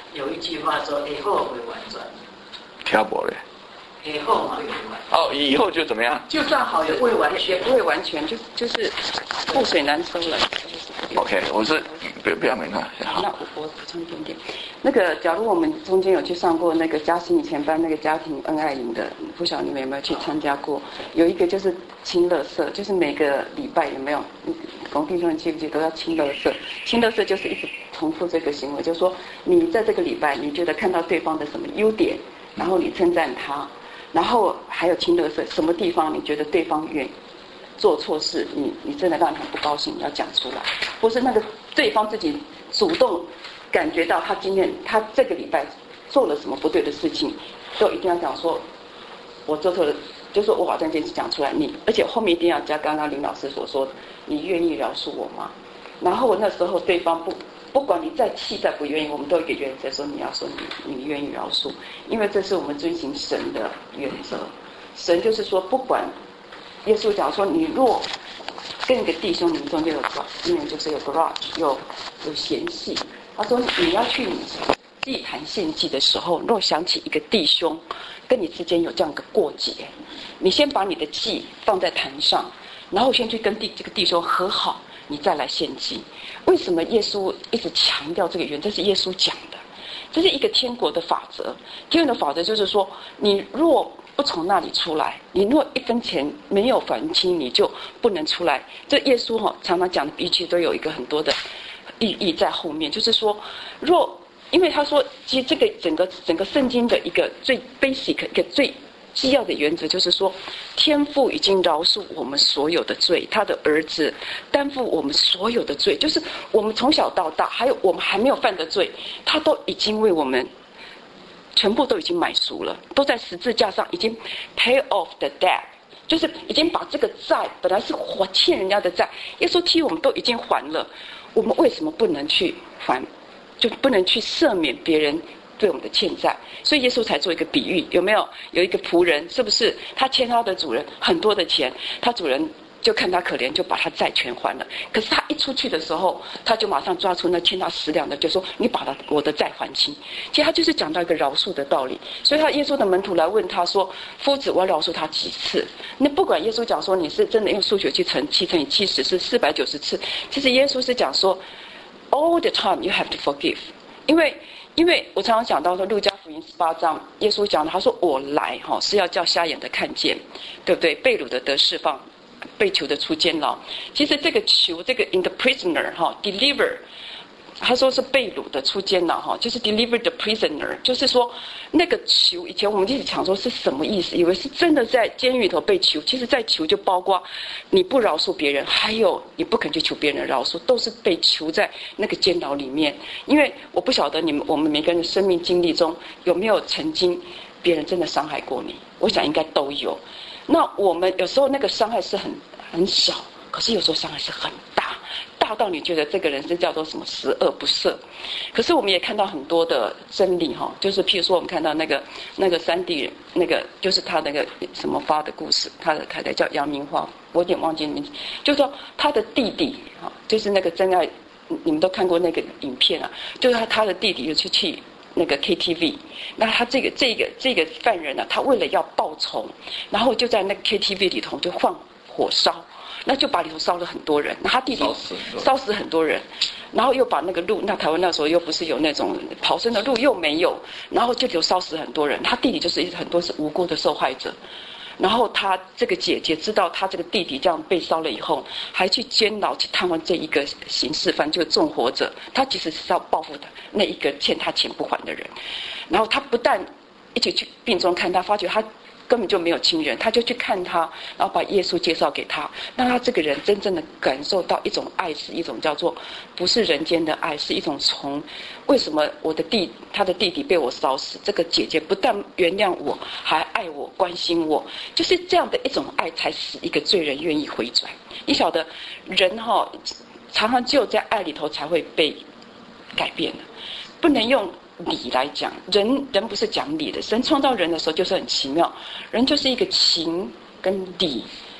有一句话说：“以后会婉转。” 挑拨嘞。 以后会婉。 哦，以后就怎么样？ 就算好也不会完也不会完全，就就是覆水难收了。 OK， 我是不不要没看。 那我我补充一点点，那个假如我们中间有去上过那个嘉欣以前班那个家庭恩爱营的，不晓得你们有没有去参加过？有一个就是清垃圾，就是每个礼拜有没有？龚弟兄，你记不记得都要清垃圾？清垃圾就是一直重复这个行为，就是说你在这个礼拜你觉得看到对方的什么优点，然后你称赞他，然后还有清垃圾，什么地方你觉得对方愿做错事，你你真的让你很不高兴，你要讲出来，或是那个对方自己主动感觉到他今天他这个礼拜做了什么不对的事情，都一定要讲说，我做错了，就说我把这件事讲出来，你而且后面一定要加刚刚林老师所说的，你愿意饶恕我吗？然后那时候对方不不管你再气再不愿意，我们都有一个原则说你要说你你愿意饶恕，因为这是我们遵行神的原则。神就是说不管。耶稣讲说，你若跟一个弟兄，你们中间有因为就是有 grudge， 有有嫌隙。他说你要去你祭坛献祭的时候，若想起一个弟兄跟你之间有这样一个过节，你先把你的祭放在坛上，然后先去跟弟这个弟兄和好，你再来献祭。为什么耶稣一直强调这个原则？这是耶稣讲的，这是一个天国的法则。天国的法则就是说，你若不从那里出来，你若一分钱没有还清，你就不能出来。这耶稣哈、哦、常常讲的比喻都有一个很多的意义在后面，就是说，若因为他说，其实这个整个整个圣经的一个最 basic 一个最基要的原则就是说，天父已经饶恕我们所有的罪，他的儿子担负我们所有的罪，就是我们从小到大，还有我们还没有犯的罪，他都已经为我们。全部都已经买赎了，都在十字架上已经 pay off the debt， 就是已经把这个债本来是我欠人家的债，耶稣替我们都已经还了，我们为什么不能去还，就不能去赦免别人对我们的欠债？所以耶稣才做一个比喻，有没有？有一个仆人，是不是他欠他的主人很多的钱，他主人就看他可怜，就把他债全还了。可是他一出去的时候，他就马上抓出那欠他十两的，就说你把他我的债还清。其实他就是讲到一个饶恕的道理。所以他耶稣的门徒来问他说：“夫子，我要饶恕他几次？”那不管耶稣讲说你是真的用数学去乘七乘以七十是四百九十次，其实耶稣是讲说 all the time you have to forgive， 因为。因为我常常讲到说，路加福音十八章，耶稣讲的，他说我来哈是要叫瞎眼的看见，对不对？被掳的得释放，被囚的出监牢。其实这个囚，这个 in the prisoner 哈 deliver， 他说是被掳的出监牢哈，就是 deliver the prisoner， 就是说那个囚，以前我们一直讲说是什么意思，以为是真的在监狱里头被囚，其实在囚就包括你不饶恕别人，还有你不肯去求别人的饶恕，都是被囚在那个监牢里面。因为我不晓得你们我们每个人的生命经历中有没有曾经别人真的伤害过你，我想应该都有。那我们有时候那个伤害是很很小，可是有时候伤害是很大，大到你觉得这个人是叫做什么十恶不赦。可是我们也看到很多的真理哈，就是譬如说我们看到那个那个山地人，那个就是他那个什么发的故事，他的太太叫杨明花，我有点忘记名字，就是说他的弟弟哈，就是那个真爱，你们都看过那个影片啊，就是他他的弟弟就去去那个 K T V， 那他这个这个这个犯人呢、啊，他为了要报仇，然后就在那个 K T V 里头就放火烧。那就把里头烧了很多人，那他弟弟烧死很多人，然后又把那个路，那台湾那时候又不是有那种逃生的路又没有，然后就就烧死很多人，他弟弟就是很多是无辜的受害者。然后他这个姐姐知道他这个弟弟这样被烧了以后，还去监牢去探望这一个刑事犯，就是纵火者，他其实是要报复他那一个欠他钱不还的人。然后他不但一起去病中看他，发觉他根本就没有亲人，他就去看他，然后把耶稣介绍给他，让他这个人真正的感受到一种爱，是一种叫做不是人间的爱，是一种从为什么我的弟他的弟弟被我烧死，这个姐姐不但原谅我，还爱我关心我，就是这样的一种爱，才使一个罪人愿意回转。你晓得人哈、哦，常常只有在爱里头才会被改变的，不能用理来讲，人人不是讲理的。神创造人的时候就是很奇妙，人就是一个情跟理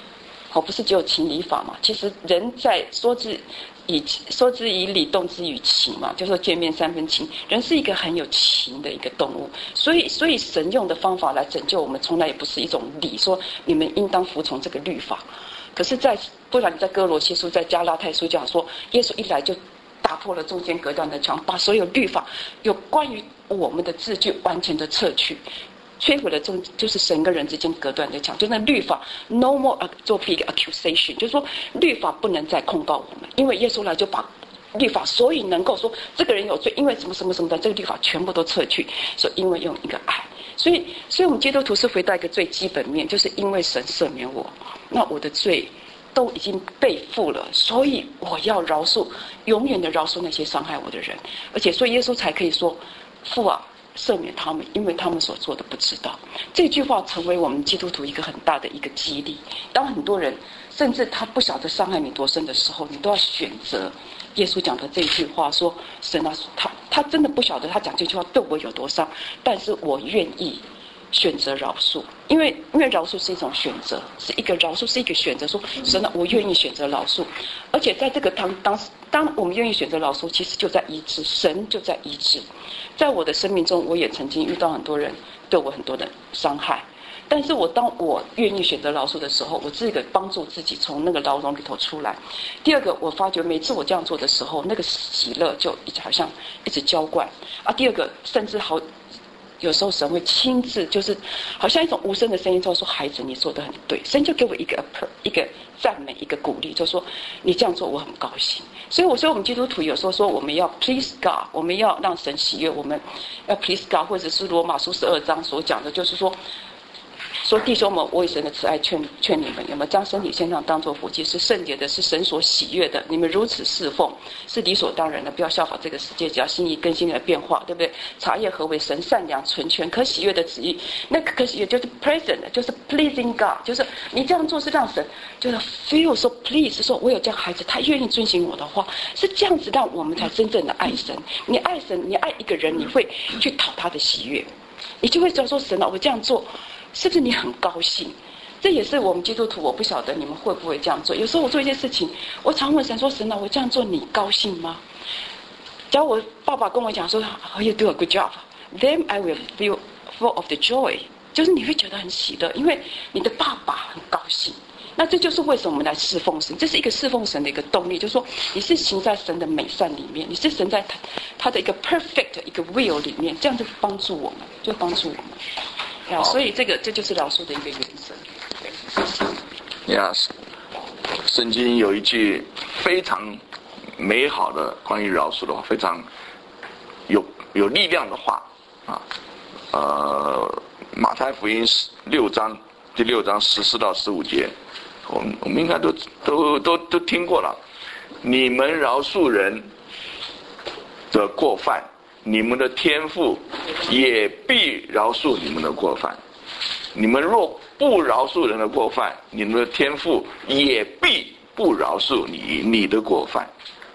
好，不是只有情理法嘛？其实人在说之以说之以理，动之以情嘛，就说见面三分情。人是一个很有情的一个动物，所以所以神用的方法来拯救我们，从来也不是一种理，说你们应当服从这个律法。可是在，不然你在哥罗西书、在加拉太书讲说，耶稣一来就打破了中间隔断的墙，把所有律法有关于我们的字句完全的撤去。摧毁了中就是神跟人之间隔断的墙，就那律法 no more 做 big accusation， 就是说律法不能再控告我们，因为耶稣来就把律法所以能够说这个人有罪，因为什么什么什么的，这个律法全部都撤去，所以因为用一个爱，所以所以我们基督徒是回到一个最基本面，就是因为神赦免我，那我的罪都已经被负了，所以我要饶恕，永远的饶恕那些伤害我的人，而且所以耶稣才可以说父啊，赦免他们，因为他们所做的不知道。这句话成为我们基督徒一个很大的一个激励。当很多人甚至他不晓得伤害你多深的时候，你都要选择耶稣讲的这句话，说神啊，他他真的不晓得他讲这句话对我有多伤，但是我愿意选择饶恕，因为因为饶恕是一种选择，是一个饶恕是一个选择，说神啊，我愿意选择饶恕，而且在这个当当当我们愿意选择饶恕，其实就在医治，神就在医治。在我的生命中，我也曾经遇到很多人对我很多的伤害，但是我当我愿意选择饶恕的时候，我自己帮助自己从那个牢笼里头出来。第二个，我发觉每次我这样做的时候，那个喜乐就一直好像一直浇灌啊。第二个，甚至好。有时候神会亲自，就是好像一种无声的声音，就说：“孩子，你做得很对。”神就给我一个一个赞美，一个鼓励，就说：“你这样做，我很高兴。”所以我说，我们基督徒有时候说我们要 please God， 我们要让神喜悦，我们要 please God， 或者是罗马书十二章所讲的，就是说。说弟兄们，我以神的慈爱劝劝你们，有没有将身体献上当作活祭，是圣洁的，是神所喜悦的。你们如此侍奉，是理所当然的。不要效法这个世界，只要心意更新的变化，对不对？查验何为神善良、纯全、可喜悦的旨意。那个可喜悦就是 present， 就是 pleasing God， 就是你这样做是让神就是 feel so pleased， 说我有这样孩子，他愿意遵行我的话，是这样子，让我们才真正的爱神。你爱神，你爱一个人，你会去讨他的喜悦，你就会知道说神啊，我这样做。是不是你很高兴？这也是我们基督徒，我不晓得你们会不会这样做。有时候我做一些事情，我常问神说：“神啊，我这样做你高兴吗？”假如我爸爸跟我讲说 ：“Oh, you do a good job,” then I will feel full of the joy。就是你会觉得很喜乐，因为你的爸爸很高兴。那这就是为什么我们来侍奉神，这是一个侍奉神的一个动力，就是说你是行在神的美善里面，你是神在他他的一个 perfect 一个 will 里面，这样就帮助我们，就帮助我们。啊，所以这个这就是饶恕的一个原则。 呀，圣经有一句非常美好的关于饶恕的话，非常有有力量的话啊，呃，马太福音六章第六章十四到十五节，我们我们应该都都都都听过了。你们饶恕人的过犯，你们的天父也必饶恕你们的过犯。你们若不饶恕人的过犯，你们的天父也必不饶恕你你的过犯，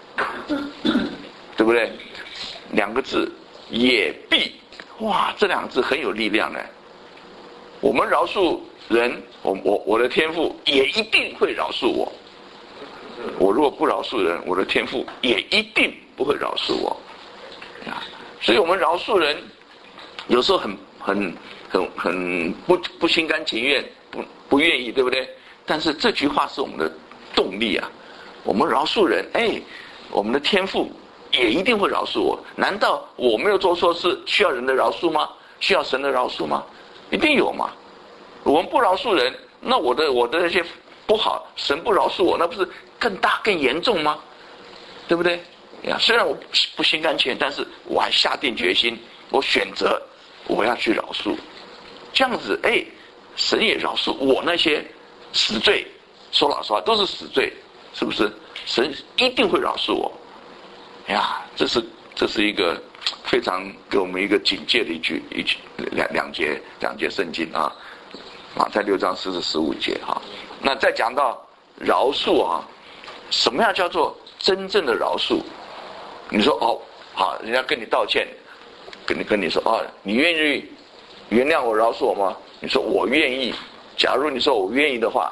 对不对？两个字，也必，哇，这两个字很有力量的。我们饶恕人，我我我的天父也一定会饶恕我。我如果不饶恕人，我的天父也一定不会饶恕我。所以我们饶恕人，有时候很很很很不不心甘情愿，不不愿意，对不对？但是这句话是我们的动力啊！我们饶恕人，哎，我们的天父也一定会饶恕我。难道我没有做错事，需要人的饶恕吗？需要神的饶恕吗？一定有嘛！我们不饶恕人，那我的我的那些不好，神不饶恕我，那不是更大更严重吗？对不对？呀，虽然我不心甘情愿，但是我还下定决心，我选择我要去饶恕，这样子，哎，神也饶恕我那些死罪。说老实话，都是死罪，是不是？神一定会饶恕我。呀，这是这是一个非常给我们一个警戒的一句一句两两节两节圣经啊，马太六章十至十五节哈。那再讲到饶恕啊，什么样叫做真正的饶恕？你说哦，好，人家跟你道歉，跟你跟你说哦，你愿意原谅我、饶恕我吗？你说我愿意。假如你说我愿意的话，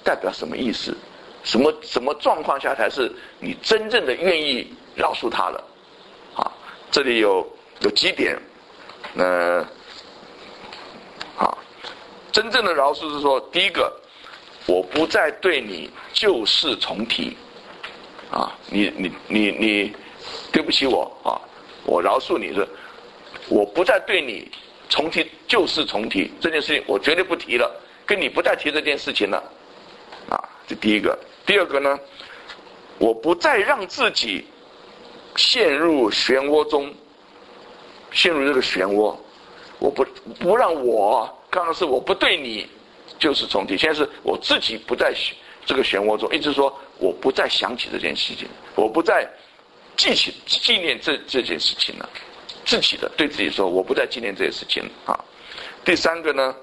代表什么意思？什么什么状况下才是你真正的愿意饶恕他了？啊，这里有有几点，呃，啊，真正的饶恕是说，第一个，我不再对你旧事重提，啊，你你你你对不起我啊，我饶恕你是，我不再对你重提旧事重提这件事情，我绝对不提了，跟你不再提这件事情了，啊，这第一个。第二个呢，我不再让自己陷入漩涡中，陷入这个漩涡，我不不让我，刚刚是我不对你就是重提，现在是我自己不在这个漩涡中，一直说我不再想起这件事情，我不再记起纪念这这件事情了，自己的对自己说，我不再纪念这件事情啊。第三个呢，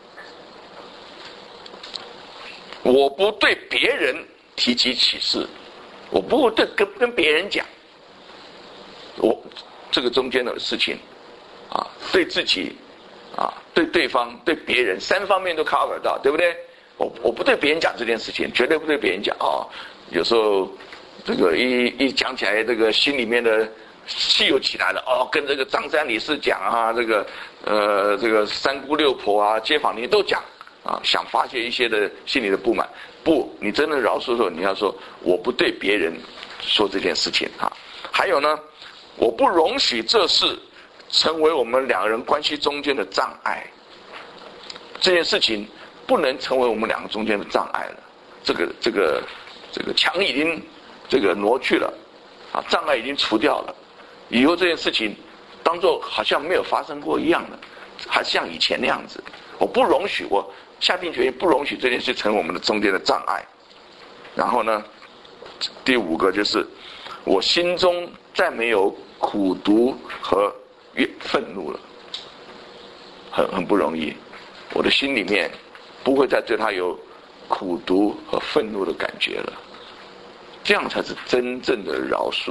我不对别人提及启示，我不会对跟跟别人讲，我这个中间的事情，啊，对自己，啊，对对方，对别人，三方面都 cover 到，对不对？我我不对别人讲这件事情，绝对不对别人讲啊。有时候这个一一讲起来，这个心里面的气又起来了哦，跟这个张三李四讲啊，这个呃这个三姑六婆啊，街坊邻居都讲。啊，想发泄一些的心里的不满，不，你真的饶恕的时候，你要说我不对别人说这件事情啊。还有呢，我不容许这事成为我们两个人关系中间的障碍。这件事情不能成为我们两个中间的障碍了。这个这个这个墙已经这个挪去了，啊，障碍已经除掉了。以后这件事情当作好像没有发生过一样的，还是像以前那样子。我不容许我。下定决心不容许这件事成为我们的中间的障碍。然后呢，第五个就是我心中再没有苦毒和愤怒了，很很不容易。我的心里面不会再对他有苦毒和愤怒的感觉了，这样才是真正的饶恕。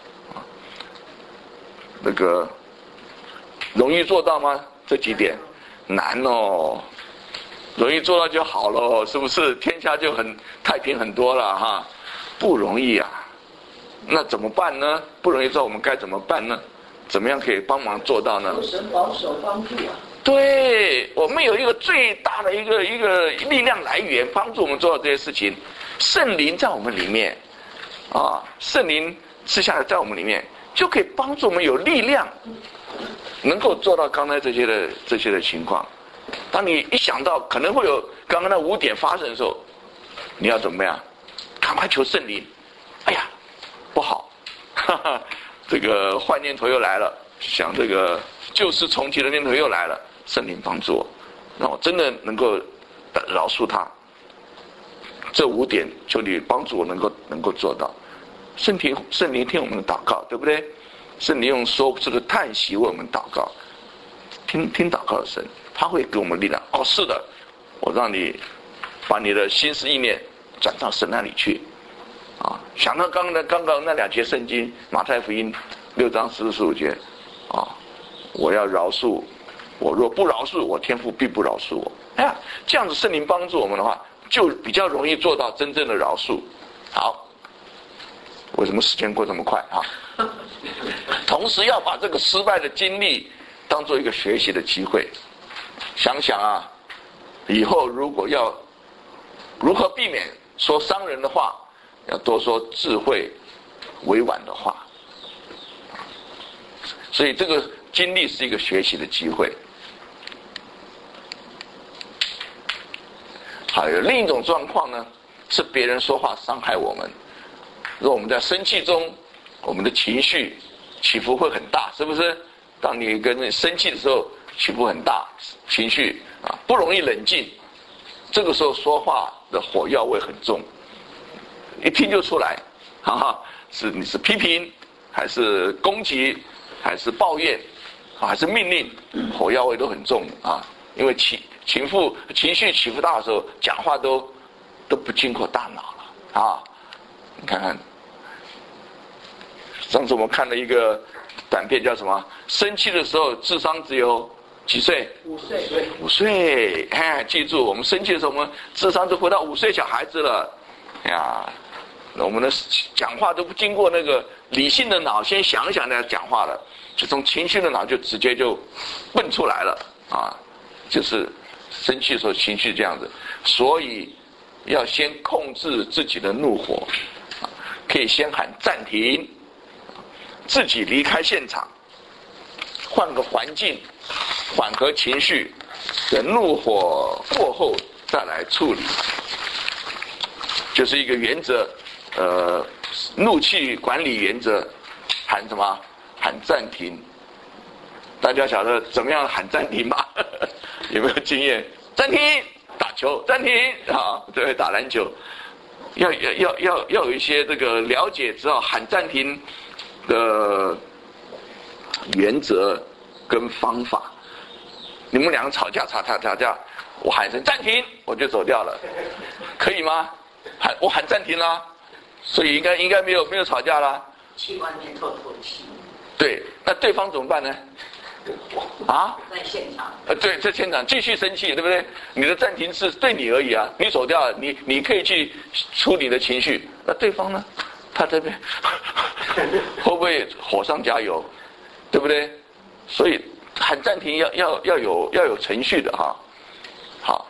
那个容易做到吗？这几点难哦。容易做到就好了，是不是？天下就很太平很多了哈，不容易啊。那怎么办呢？不容易做，我们该怎么办呢？怎么样可以帮忙做到呢？ 有神保守帮助啊。 对，我们有一个最大的一个一个力量来源，帮助我们做到这些事情。圣灵在我们里面啊，圣灵吃下来在我们里面，就可以帮助我们有力量，能够做到刚才这些的这些的情况。当你一想到可能会有刚刚那五点发生的时候，你要怎么样？赶快求圣灵。哎呀，不好，哈哈，这个坏念头又来了，想这个旧事重提的念头又来了。圣灵帮助我，让我真的能够饶恕他。这五点，求你帮助我能够能够做到。圣灵圣灵听我们的祷告，对不对？圣灵用说这个叹息为我们祷告，听听祷告的神。他会给我们力量。哦，是的，我让你把你的心思意念转到神那里去，啊，想到刚刚的刚刚那两节圣经，马太福音六章十四五节，啊，我要饶恕，我若不饶恕，我天父必不饶恕我。哎呀，这样子圣灵帮助我们的话，就比较容易做到真正的饶恕。好，为什么时间过这么快啊？同时要把这个失败的经历当做一个学习的机会。想想啊，以后如果要如何避免说伤人的话，要多说智慧委婉的话。所以这个经历是一个学习的机会。还有另一种状况呢，是别人说话伤害我们。如果我们在生气中，我们的情绪起伏会很大，是不是？当你跟人生气的时候，起伏很大，情绪啊不容易冷静，这个时候说话的火药味很重，一听就出来，哈哈，是你是批评，还是攻击，还是抱怨，啊，还是命令，火药味都很重啊。因为情情绪情绪起伏大的时候，讲话都都不经过大脑了啊。你看看，上次我们看了一个短片，叫什么？生气的时候智商只有几岁？ 五岁。 五岁，哎，记住，我们生气的时候，我们智商就回到五岁小孩子了。哎呀，我们的讲话都不经过那个理性的脑先想想再讲话了，就从情绪的脑就直接就蹦出来了啊！就是生气的时候情绪这样子，所以要先控制自己的怒火，可以先喊暂停，自己离开现场，换个环境，缓和情绪，等怒火过后再来处理，就是一个原则。呃，怒气管理原则，喊什么？喊暂停。大家晓得怎么样喊暂停吗？有没有经验？暂停，打球，暂停啊，对，打篮球，要要要要要有一些这个了解，知道喊暂停的原则跟方法。你们两个吵架，吵吵吵架，我喊一声暂停，我就走掉了，可以吗？喊我喊暂停啦。所以应该应该没有没有吵架啦。 去外面透透气。 对，那对方怎么办呢？啊？ 在现场。 呃，对，在现场继续生气，对不对？你的暂停是对你而已啊，你走掉了，你你可以去处理的情绪。那对方呢？他这边会不会火上加油？对不对？所以喊暂停要要要有要有程序的哈。好。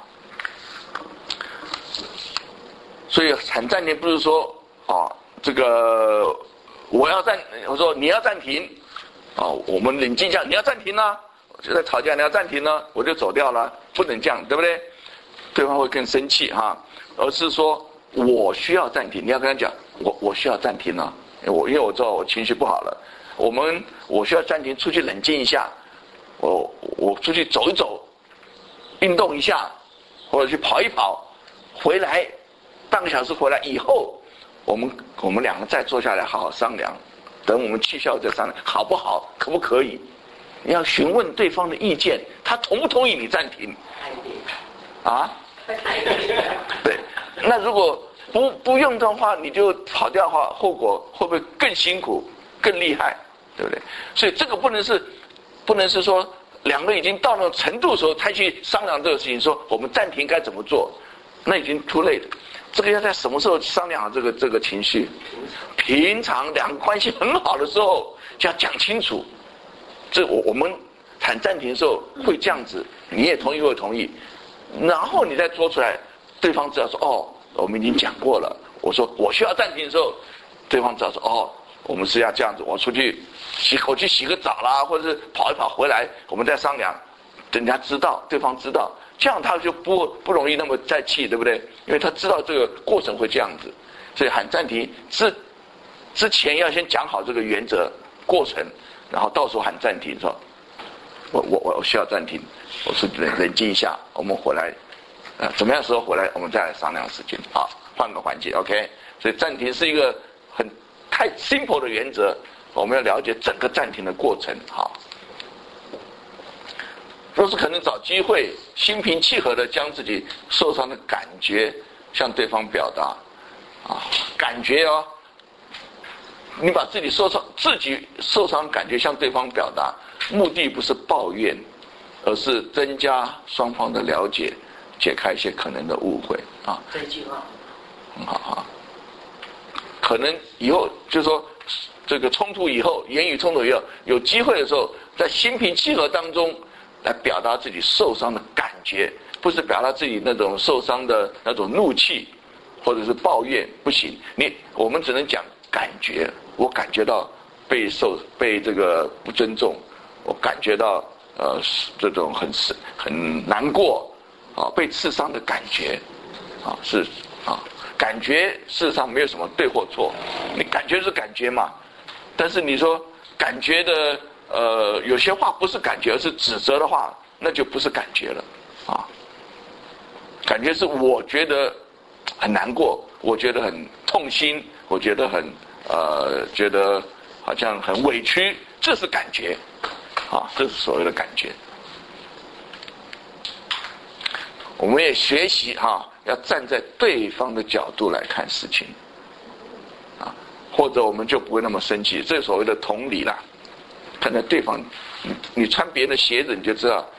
所以喊暂停不是说。啊，这个我要暂，我说你要暂停，啊，我们冷静一下，你要暂停呢、啊，就在吵架，你要暂停呢，我就走掉了，不能这样，对不对？对方会更生气哈，而是说我需要暂停，你要跟他讲，我我需要暂停呢、啊，我因为我知道我情绪不好了，我们我需要暂停，出去冷静一下，我我出去走一走，运动一下，或者去跑一跑，回来半个小时回来以后。我们我们两个再坐下来好好商量，等我们气消再商量，好不好？可不可以？你要询问对方的意见，他同不同意你暂停？啊？对，那如果不不用的话，你就跑掉的话，后果会不会更辛苦、更厉害？对不对？所以这个不能是不能是说两个已经到那种程度的时候才去商量这个事情，说我们暂停该怎么做，那已经 too late。这个要在什么时候商量这个这个情绪？平常两个关系很好的时候就要讲清楚。这我我们喊暂停的时候会这样子，你也同意我也同意，然后你再说出来，对方知道说哦，我们已经讲过了。我说我需要暂停的时候，对方知道说哦，我们是要这样子，我出去洗我去洗个澡啦，或者是跑一跑回来，我们再商量，人家知道，对方知道。这样他就不不容易那么再气，对不对？因为他知道这个过程会这样子，所以喊暂停之之前要先讲好这个原则过程，然后到时候喊暂停说，我我我需要暂停，我是冷冷静一下，我们回来，呃，怎么样时候回来，我们再来商量事情啊，换个环境 ，OK。所以暂停是一个很太 simple 的原则，我们要了解整个暂停的过程，好。若是可能找机会心平气和的将自己受伤的感觉向对方表达啊，感觉哦，你把自己受伤自己受伤感觉向对方表达，目的不是抱怨，而是增加双方的了解，解开一些可能的误会啊。 这句话很好啊，可能以后就是说这个冲突以后，言语冲突以后，有机会的时候，在心平气和当中来表达自己受伤的感觉，不是表达自己那种受伤的那种怒气或者是抱怨，不行。你我们只能讲感觉，我感觉到被受被这个不尊重，我感觉到呃这种很很难过啊，被刺伤的感觉啊，是啊，感觉事实上没有什么对或错，你感觉是感觉嘛，但是你说感觉的。呃，有些话不是感觉，而是指责的话，那就不是感觉了，啊，感觉是我觉得很难过，我觉得很痛心，我觉得很呃，觉得好像很委屈，这是感觉，啊，这是所谓的感觉。我们也学习哈、啊，要站在对方的角度来看事情，啊，或者我们就不会那么生气，这是所谓的同理啦。看在对方，你你穿别人的鞋子，你就知道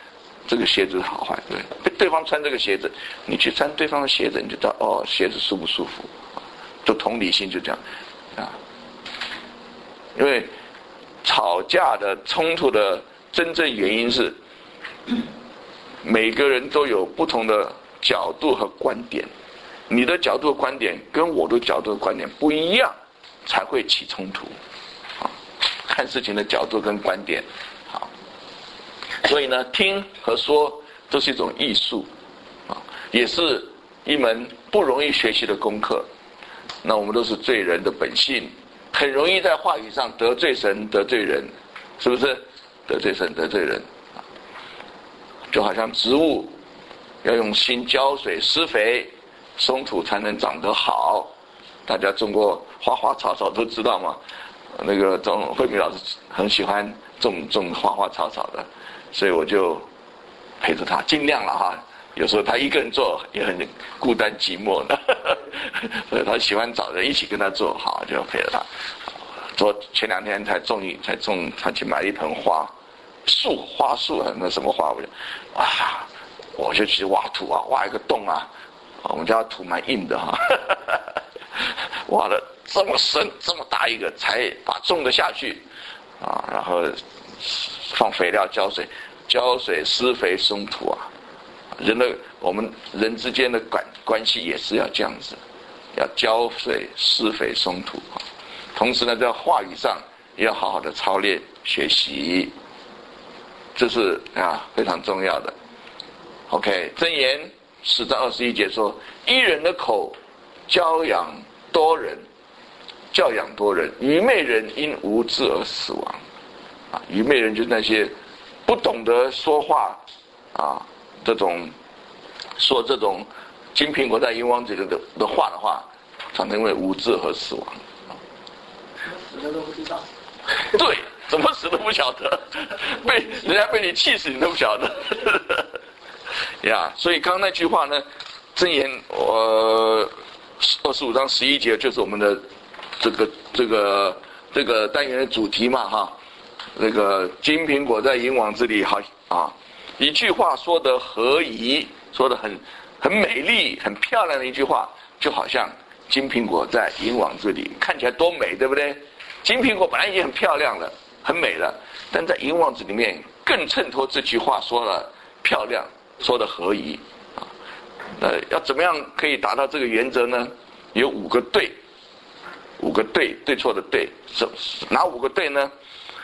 这个鞋子好坏，对，对方穿这个鞋子，你去穿对方的鞋子，你就知道哦，鞋子舒不舒服，就同理心就这样啊。因为吵架的冲突的真正原因是，每个人都有不同的角度和观点，你的角度和观点跟我的角度和观点不一样，才会起冲突。啊，看事情的角度跟观点，好，所以呢，听和说都是一种艺术，啊，也是一门不容易学习的功课。那我们都是罪人的本性，很容易在话语上得罪神、得罪人，是不是？得罪神、得罪人，就好像植物要用心浇水、施肥、松土才能长得好。大家种过花花草草都知道吗？那个种慧敏老师很喜欢种种花花草草的，所以我就陪着他，尽量了哈。有时候他一个人做也很孤单寂寞的，所以他喜欢找人一起跟他做，好就陪着他。做前两天才种一才种，他去买了一盆花树花树，那什么花我就啊，我就去挖土啊，挖一个洞啊，我们家土蛮硬的哈，挖了这么深这么大一个，才把种的下去啊，然后放肥料浇水，浇水施肥松土啊。人的我们人之间的关关系也是要这样子，要浇水施肥松土，同时呢，在话语上也要好好的操练学习，这是啊非常重要的。OK， 箴言十章二十一节说：一人的口教养多人，教养多人，愚昧人因无知而死亡。啊，愚昧人就是那些不懂得说话啊。这种说这种金苹果在银王这个的的话的话，常常因为无知而死亡。 死了都不知道。 对，怎么死都不晓得，被人家被你气死你都不晓得。呀，所以刚刚那句话呢，箴言呃二十五章十一节就是我们的这个这个这个单元的主题嘛哈。那个金苹果在银王这里好啊。一句话说得合宜，说得很很美丽、很漂亮的一句话，就好像金苹果在银网这里，看起来多美，对不对？金苹果本来已经很漂亮了、很美了，但在银网子里面更衬托这句话说了漂亮、说得合宜啊。那要怎么样可以达到这个原则呢？有五个对，五个对，对错的对，是哪五个对呢？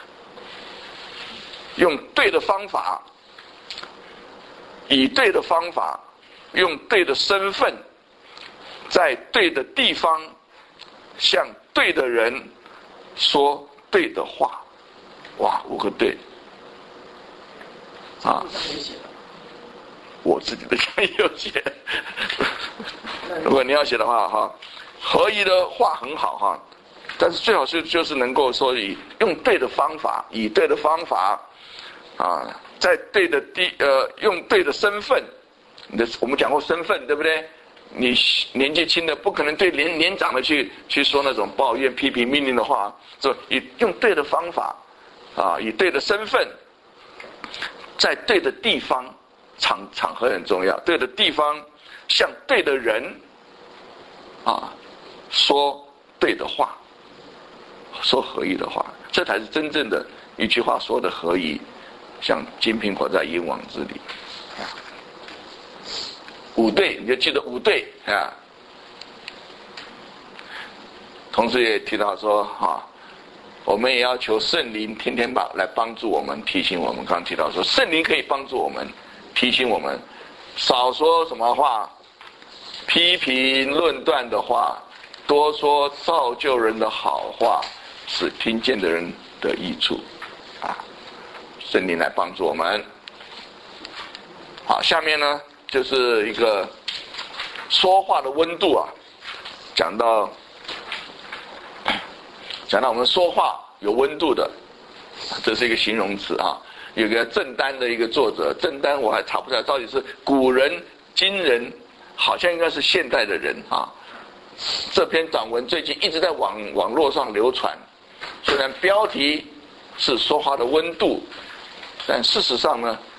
用对的方法。以对的方法，用对的身份，在对的地方，向对的人说对的话。哇，五个对啊！我自己的上也有写。如果你要写的话哈，合宜的话很好哈，但是最好是就是能够说以用对的方法，以对的方法啊。在对的地呃，用对的身份，你的我们讲过身份，对不对？你年纪轻的不可能对年年长的去去说那种抱怨、批评、命令的话，所以用对的方法啊，以对的身份，在对的地方，场场合很重要，对的地方向对的人啊说对的话，说合宜的话，这才是真正的一句话说的合宜。像金苹果在银网之里，五对，你就记得五对啊。同时也提到说啊，我们也要求圣灵天天把来帮助我们，提醒我们。刚刚提到说，圣灵可以帮助我们，提醒我们，少说什么话，批评论断的话，多说造就人的好话，使听见的人得益处啊。圣灵来帮助我们。好，下面呢就是一个说话的温度啊，讲到讲到我们说话有温度的，这是一个形容词啊。有个郑丹的一个作者，郑丹我还查不出来到底是古人、今人，好像应该是现代的人啊。这篇短文最近一直在网网络上流传，虽然标题是说话的温度，但事实上呢，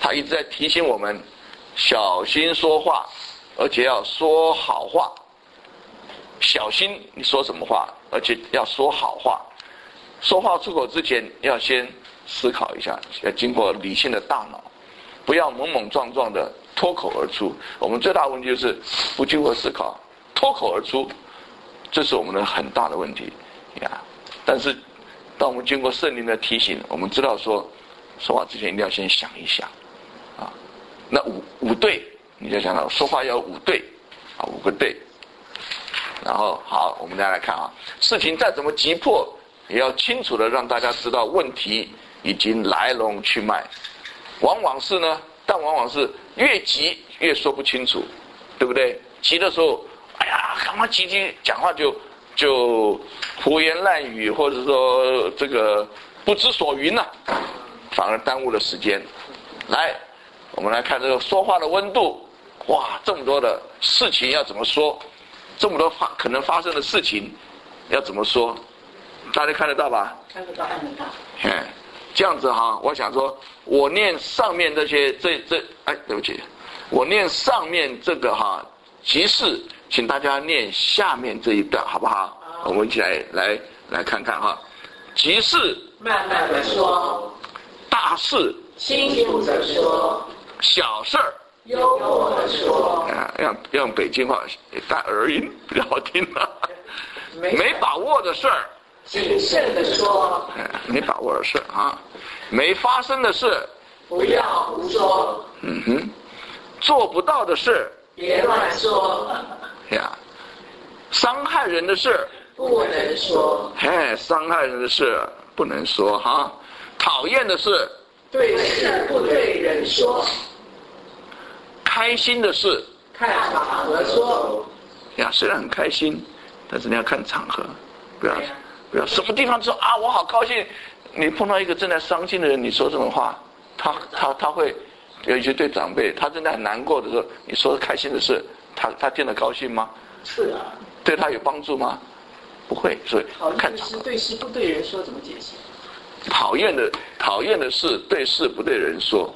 他一直在提醒我们小心说话，而且要说好话。小心你说什么话，而且要说好话。说话出口之前要先思考一下，要经过理性的大脑，不要猛猛撞撞的脱口而出。我们最大的问题就是不经过思考脱口而出，这是我们的很大的问题呀。但是当我们经过圣灵的提醒，我们知道说说话之前一定要先想一想啊。那五五对，你就想到说话要有五对啊，五个对。然后好，我们再来看啊，事情再怎么急迫，也要清楚的让大家知道问题以及来龙去脉。往往是呢，但往往是越急越说不清楚，对不对？急的时候，哎呀，赶快急急讲话就就胡言乱语，或者说这个不知所云了、啊，反而耽误了时间。来，我们来看这个说话的温度。哇，这么多的事情要怎么说？这么多发可能发生的事情要怎么说？大家看得到吧？ 看得到，看得到。 哎，这样子哈，我想说，我念上面这些，这这，哎，对不起，我念上面这个哈，即是，请大家念下面这一段，好不好？我们一起来来来看看哈，即是慢慢的说， 大事清楚的说， 小事儿幽默的说， 啊，用用北京话带儿音比较好听啊。没把握的事儿， 谨慎的说， 没把握的事啊，没发生的事， 不要胡说， 嗯哼，做不到的事， 别乱说， 呀，伤害人的事， 不能说， 嘿，伤害人的事不能说哈，讨厌的事， 对事不对人说， 开心的事， 看场合说， 呀，虽然很开心，但是你要看场合，不要不要什么地方说啊我好高兴，你碰到一个正在伤心的人，你说这种话，他他他会有一些对长辈，他正在很难过的时候，你说开心的事，他他听得高兴吗？ 是啊， 对他有帮助吗？不会，所以看场合。 对事不对人说怎么解释？ 讨厌的讨厌的事，对事不对人说。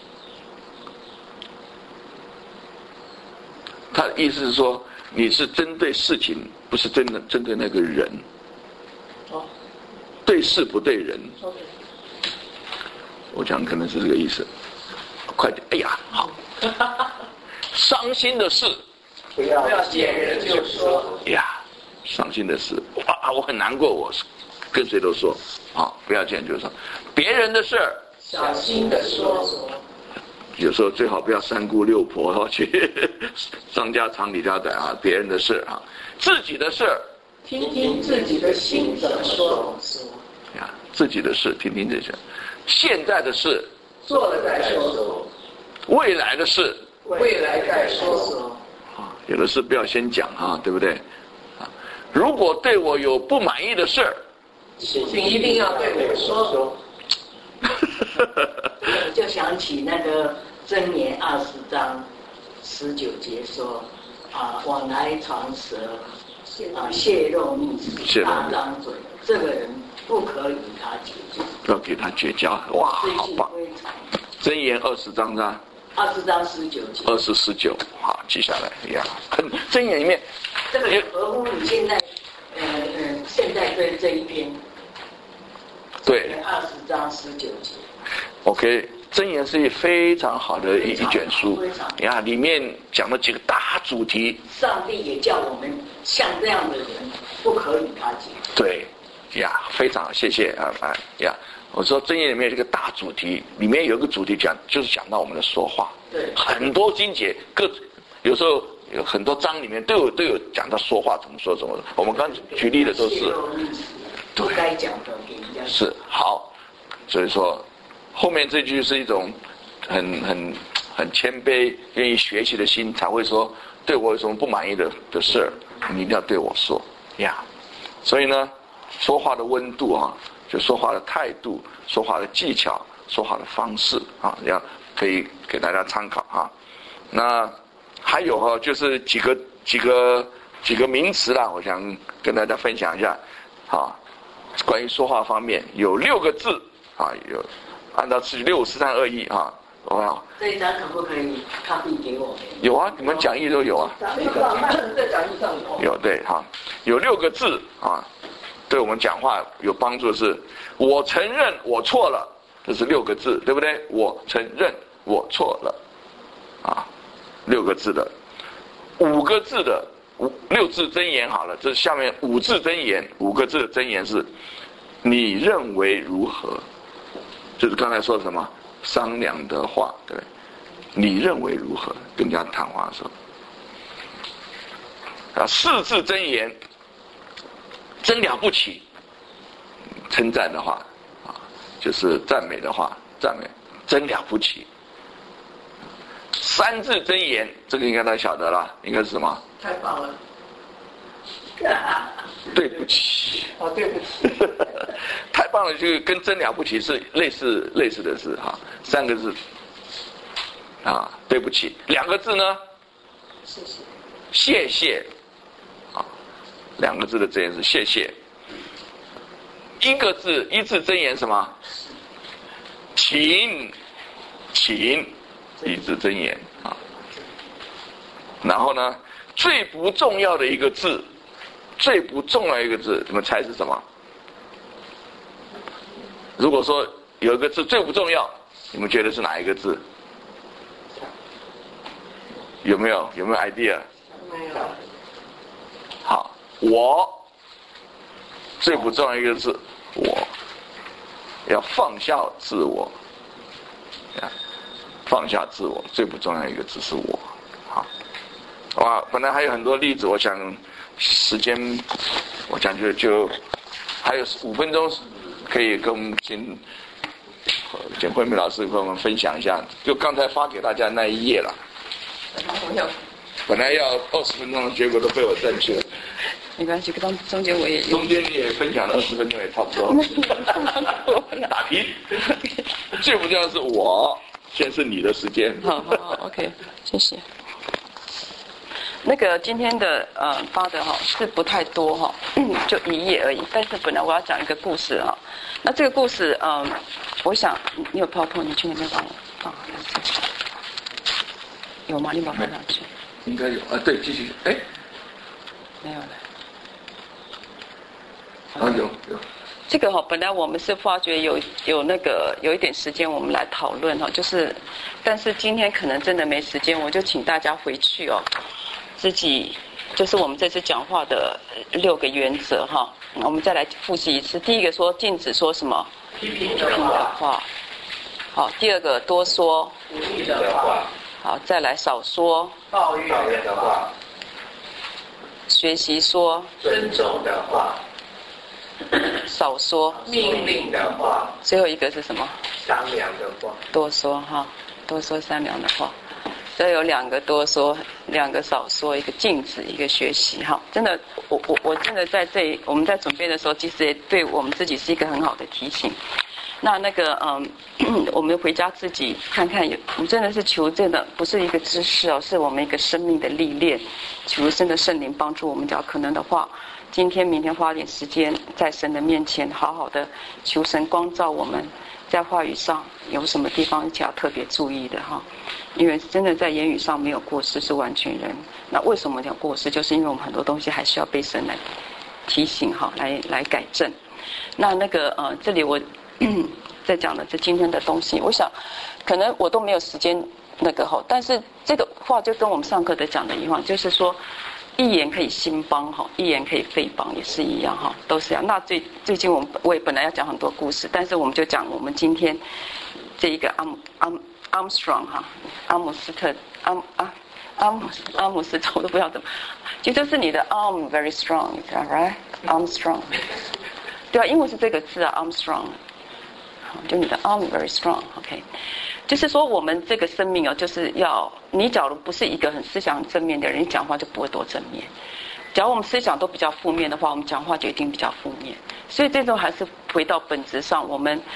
他的意思是说，你是针对事情，不是真的针对那个人。 哦， 对事不对人。 OK， 我讲可能是这个意思。快点，哎呀，好。伤心的事， 不要见人就说。 哎呀，伤心的事，哇，我很难过，我跟谁都说，好，不要见人就说。别人的事， 小心的说。 有时候最好不要三姑六婆去商家长李家短啊，别人的事啊，自己的事， 听听自己的心怎么说。 呀，自己的事，听听这些，现在的事， 做了再说， 未来的事， 未来再说。 啊，有的事不要先讲啊，对不对？啊，如果对我有不满意的事， 请一定要对我说。 我就想起那个箴言二十章十九节说啊，往来传舌啊，泄露密事，大张嘴，这个人不可与他结交。 不要给他绝交，哇，好棒！箴言二十章呢？ 二十章十九节。二十十九，好，记下来呀。很箴言里面， 这个合乎你现在呃呃现在这这一篇。 对。 二十章十九节。 OK， 箴言是一非常好的一一卷书呀，里面讲了几个大主题。 上帝也叫我们像这样的人不可与他结。 对，呀，非常谢谢啊啊呀！我说箴言里面有一个大主题，里面有一个主题讲就是讲到我们的说话。 对， 很多经节各有时候有很多章里面都有都有讲到说话怎么说怎么。我们刚举例的都是不该讲的给人家是好，所以说。后面这句是一种很很很谦卑、愿意学习的心，才会说对我有什么不满意的的事，你一定要对我说呀。所以呢，说话的温度啊，就说话的态度、说话的技巧、说话的方式啊，这样可以给大家参考啊。那还有哈、啊，就是几个几个几个名词啦，我想跟大家分享一下啊。关于说话方面，有六个字啊，有。按照次序六四三二一啊， 哇！ 这一张可不可以 copy 给我们？ 有啊，你们讲义都有啊。 讲义上，在讲义上有。 有对哈，有六个字啊，对我们讲话有帮助是，我承认我错了，这是六个字，对不对？我承认我错了，啊，六个字的，五个字的五六字真言好了，这下面五字真言，五个字的真言是，你认为如何？就是刚才说的什么？商量的话，对不对？你认为如何？跟人家谈话的时候，啊，四字真言，真了不起，称赞的话，啊，就是赞美的话，赞美，真了不起。三字真言，这个应该大家晓得了，应该是什么？ 太棒了。 对不起。 哦，对不起。 太棒了，就跟真了不起是类似类似的字哈，三个字。啊，对不起，两个字呢？ 谢谢。 谢谢。啊，两个字的真言是谢谢。一个字一字真言什么？请，请，一字真言啊。然后呢，最不重要的一个字，最不重要的一个字，你们猜是什么？如果说有一个字最不重要，你们觉得是哪一个字？有没有有没有 idea？ 没有。 好，我最不重要一个字，我要放下自我，放下自我最不重要一个字是我。好，哇，本来还有很多例子，我想时间我讲就就还有五分钟，可以跟我们请简慧美老师跟我们分享一下，就刚才发给大家那一页了。本来要二十分钟的，结果都被我占去了。 没关系，中中间我也中间你也分享了二十分钟，也差不多。打题。最不重要的是我，现在是你的时间。 好好好 ，OK， 谢谢。那个今天的呃发的哈是不太多哈，就一页而已。但是本来我要讲一个故事哈，那这个故事嗯、呃，我想你有 PowerPoint， 你去那边帮我放。有吗？你把它放上去。 应该有啊，对，继续。哎， 没有了。 啊，有有。 这个哈、哦，本来我们是发觉有有那个有一点时间，我们来讨论哈、哦，就是，但是今天可能真的没时间，我就请大家回去哦，自己就是我们这次讲话的六个原则哈、哦，我们再来复习一次。第一个说禁止说什么批评的话， 好，第二个多说鼓励的话。 好，再来少说抱怨的话， 学习说尊重的话， 少说命令的话， 最后一个是什么？ 商量的话， 多说哈，多说商量的话。所以有两个多说，两个少说，一个禁止，一个学习哈。真的，我我我真的在这我们在准备的时候，其实也对我们自己是一个很好的提醒。那那个嗯，我们回家自己看看，有我们真的是求真的不是一个知识哦，是我们一个生命的历练。求真的圣灵帮助我们，只要可能的话，今天明天花点时间在神的面前，好好的求神光照我们，在话语上有什么地方要特别注意的哈。因为真的在言语上没有过失是完全人。那为什么叫过失？就是因为我们很多东西还需要被神来提醒哈，来来改正。那那个呃，这里我。嗯，在讲的这今天的东西，我想可能我都没有时间那个哈，但是这个话就跟我们上课的讲的一样，就是说一言可以兴邦哈，一言可以废邦，也是一样哈，都是一样。那最最近我们我也本来要讲很多故事，但是我们就讲我们今天这一个阿姆阿姆阿姆斯特哈，阿姆斯特阿阿阿姆阿姆斯特我都不知道怎么，其实就是你的 arm very strong，is that right？ Armstrong， 对啊，英文是这个字啊 ，Armstrong。就你的 arm very strong，OK， 就是说我们这个生命哦，就是要你假如不是一个很思想正面的人，你讲话就不会多正面。假如我们思想都比较负面的话，我们讲话就一定比较负面。所以这种还是回到本质上，我们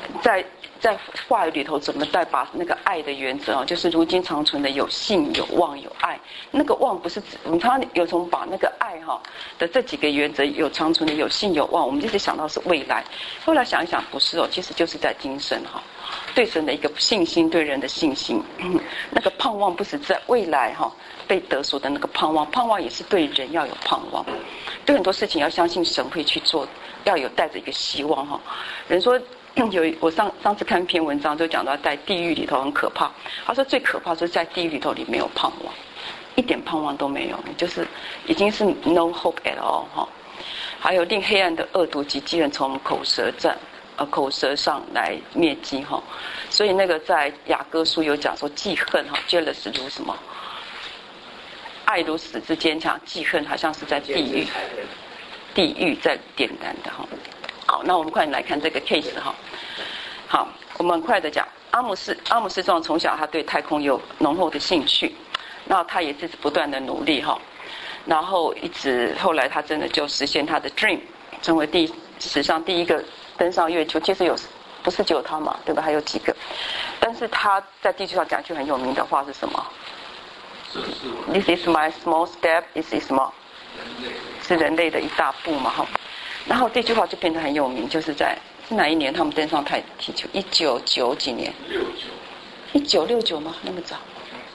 在在话语里头怎么带把那个爱的原则哦，就是如今长存的有信、有望、有爱。那个望不是指我们常常有从把那个爱哈的这几个原则有长存的有信有望，我们一直想到是未来，后来想一想不是哦，其实就是在今生哈，对神的一个信心，对人的信心，嗯、那个盼望不是在未来哈被得所的那个盼望，盼望也是对人要有盼望，对很多事情要相信神会去做，要有带着一个希望哈。人说。有我上上次看一篇文章就讲到在地狱里头很可怕，他说最可怕就是在地狱里头你没有盼望，一点盼望都没有，就是已经是 no hope at all 哈。还有令黑暗的恶毒及饥人从口舌战呃口舌上来灭迹哈。所以那个在雅歌书有讲说记恨哈 jealous 如什么，爱如死之坚强，记恨好像是在地狱，地狱在点燃的哈。好，那我们快点来看这个 case 哈。好，我们很快的讲，阿姆斯阿姆斯壮从小他对太空有浓厚的兴趣，那他也是不断的努力哈，然后一直后来他真的就实现他的 dream， 成为第史上第一个登上月球。其实有不是只有他嘛，对吧？还有几个，但是他在地球上讲句很有名的话是什么 ？This is my small step. This is 什么？是人类的一大步嘛哈。然后这句话就变得很有名，就是在是哪一年他们登上太地球？一九九几年？六九。一九六九吗？那么早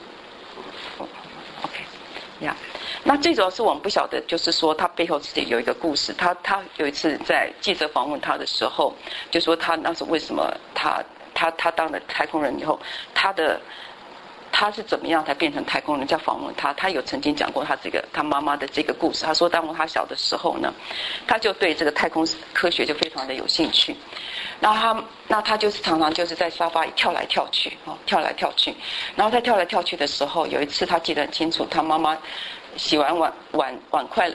？OK， 呀、yeah. 那最主要是我们不晓得，就是说他背后自己有一个故事。他他有一次在记者访问他的时候，就说他那时候为什么他他他当了太空人以后，他的。他是怎么样才变成太空人？叫访问他，他有曾经讲过他这个他妈妈的这个故事。他说，当他小的时候呢，他就对这个太空科学就非常的有兴趣。然后他，那他就是常常就是在沙发里跳来跳去，哦，跳来跳去。然后在跳来跳去的时候，有一次他记得很清楚，他妈妈洗完碗碗碗筷，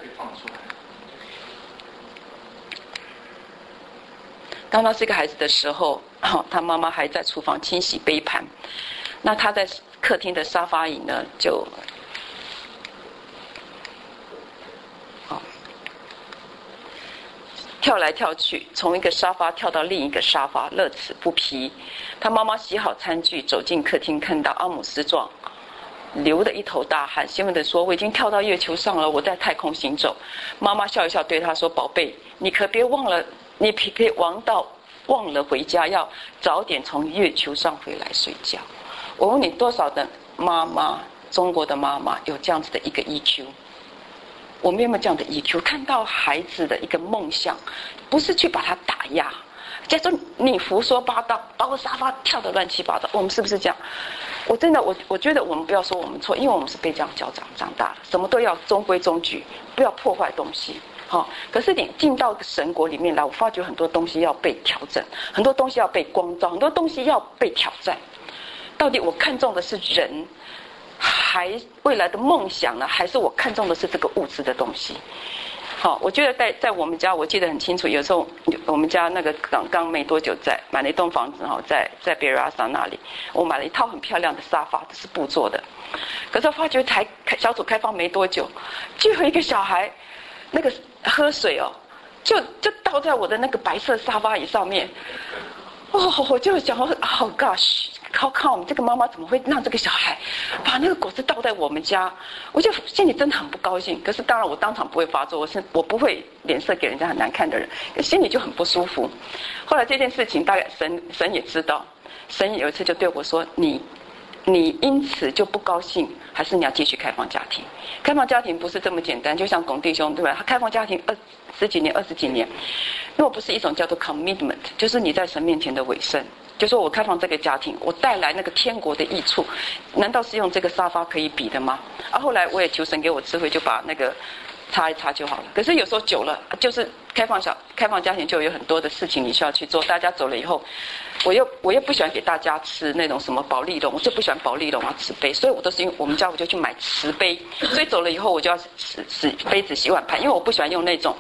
当他是个孩子的时候，哦，他妈妈还在厨房清洗杯盘。那他在客厅的沙发椅呢，就，哦，跳来跳去，从一个沙发跳到另一个沙发，乐此不疲。他妈妈洗好餐具，走进客厅，看到阿姆斯壮流得一头大汗，兴奋地说：“我已经跳到月球上了，我在太空行走。”妈妈笑一笑，对他说：“宝贝，你可别忘了，你别忘到忘了回家，要早点从月球上回来睡觉。”我问你，多少的妈妈，中国的妈妈有这样子的一个 E Q？ 我们有没有这样的 E Q？ 看到孩子的一个梦想，不是去把他打压，假如你胡说八道，包括沙发跳得乱七八糟，我们是不是这样？我真的，我我觉得我们不要说我们错，因为我们是被这样教长长大的，什么都要中规中矩，不要破坏东西。好、哦，可是你进到神国里面来，我发觉很多东西要被调整，很多东西要被光照，很多东西要被挑战。到底我看重的是人，还未来的梦想呢，还是我看重的是这个物质的东西？好，我觉得在在我们家，我记得很清楚，有时候我们家那个刚刚没多久在买了一栋房子哈，在在别拉萨那里，我买了一套很漂亮的沙发，这是布做的。可是我发觉才小组开放没多久，就有一个小孩，那个喝水哦，就就倒在我的那个白色沙发椅上面。哦，我就想说，好 gosh， 靠靠，我们这个妈妈怎么会让这个小孩把那个果汁倒在我们家？我就心里真的很不高兴。可是当然我当场不会发作，我是我不会脸色给人家很难看的人，心里就很不舒服。后来这件事情大概神神也知道，神有一次就对我说：“你你因此就不高兴，还是你要继续开放家庭？开放家庭不是这么简单，就像龚弟兄对吧？他开放家庭二十几年、二十几年，因为不是一种叫做 commitment， 就是你在神面前的委身。就说我开放这个家庭，我带来那个天国的益处，难道是用这个沙发可以比的吗？啊，后来我也求神给我智慧，就把那个擦一擦就好了。可是有时候久了，就是开放小开放家庭就有很多的事情你需要去做。大家走了以后，我又我又不喜欢给大家吃那种什么保利龙，我就不喜欢保利龙啊瓷杯，所以我都是因为我们家我就去买瓷杯。所以走了以后，我就要洗洗杯子、洗碗盘，因为我不喜欢用那种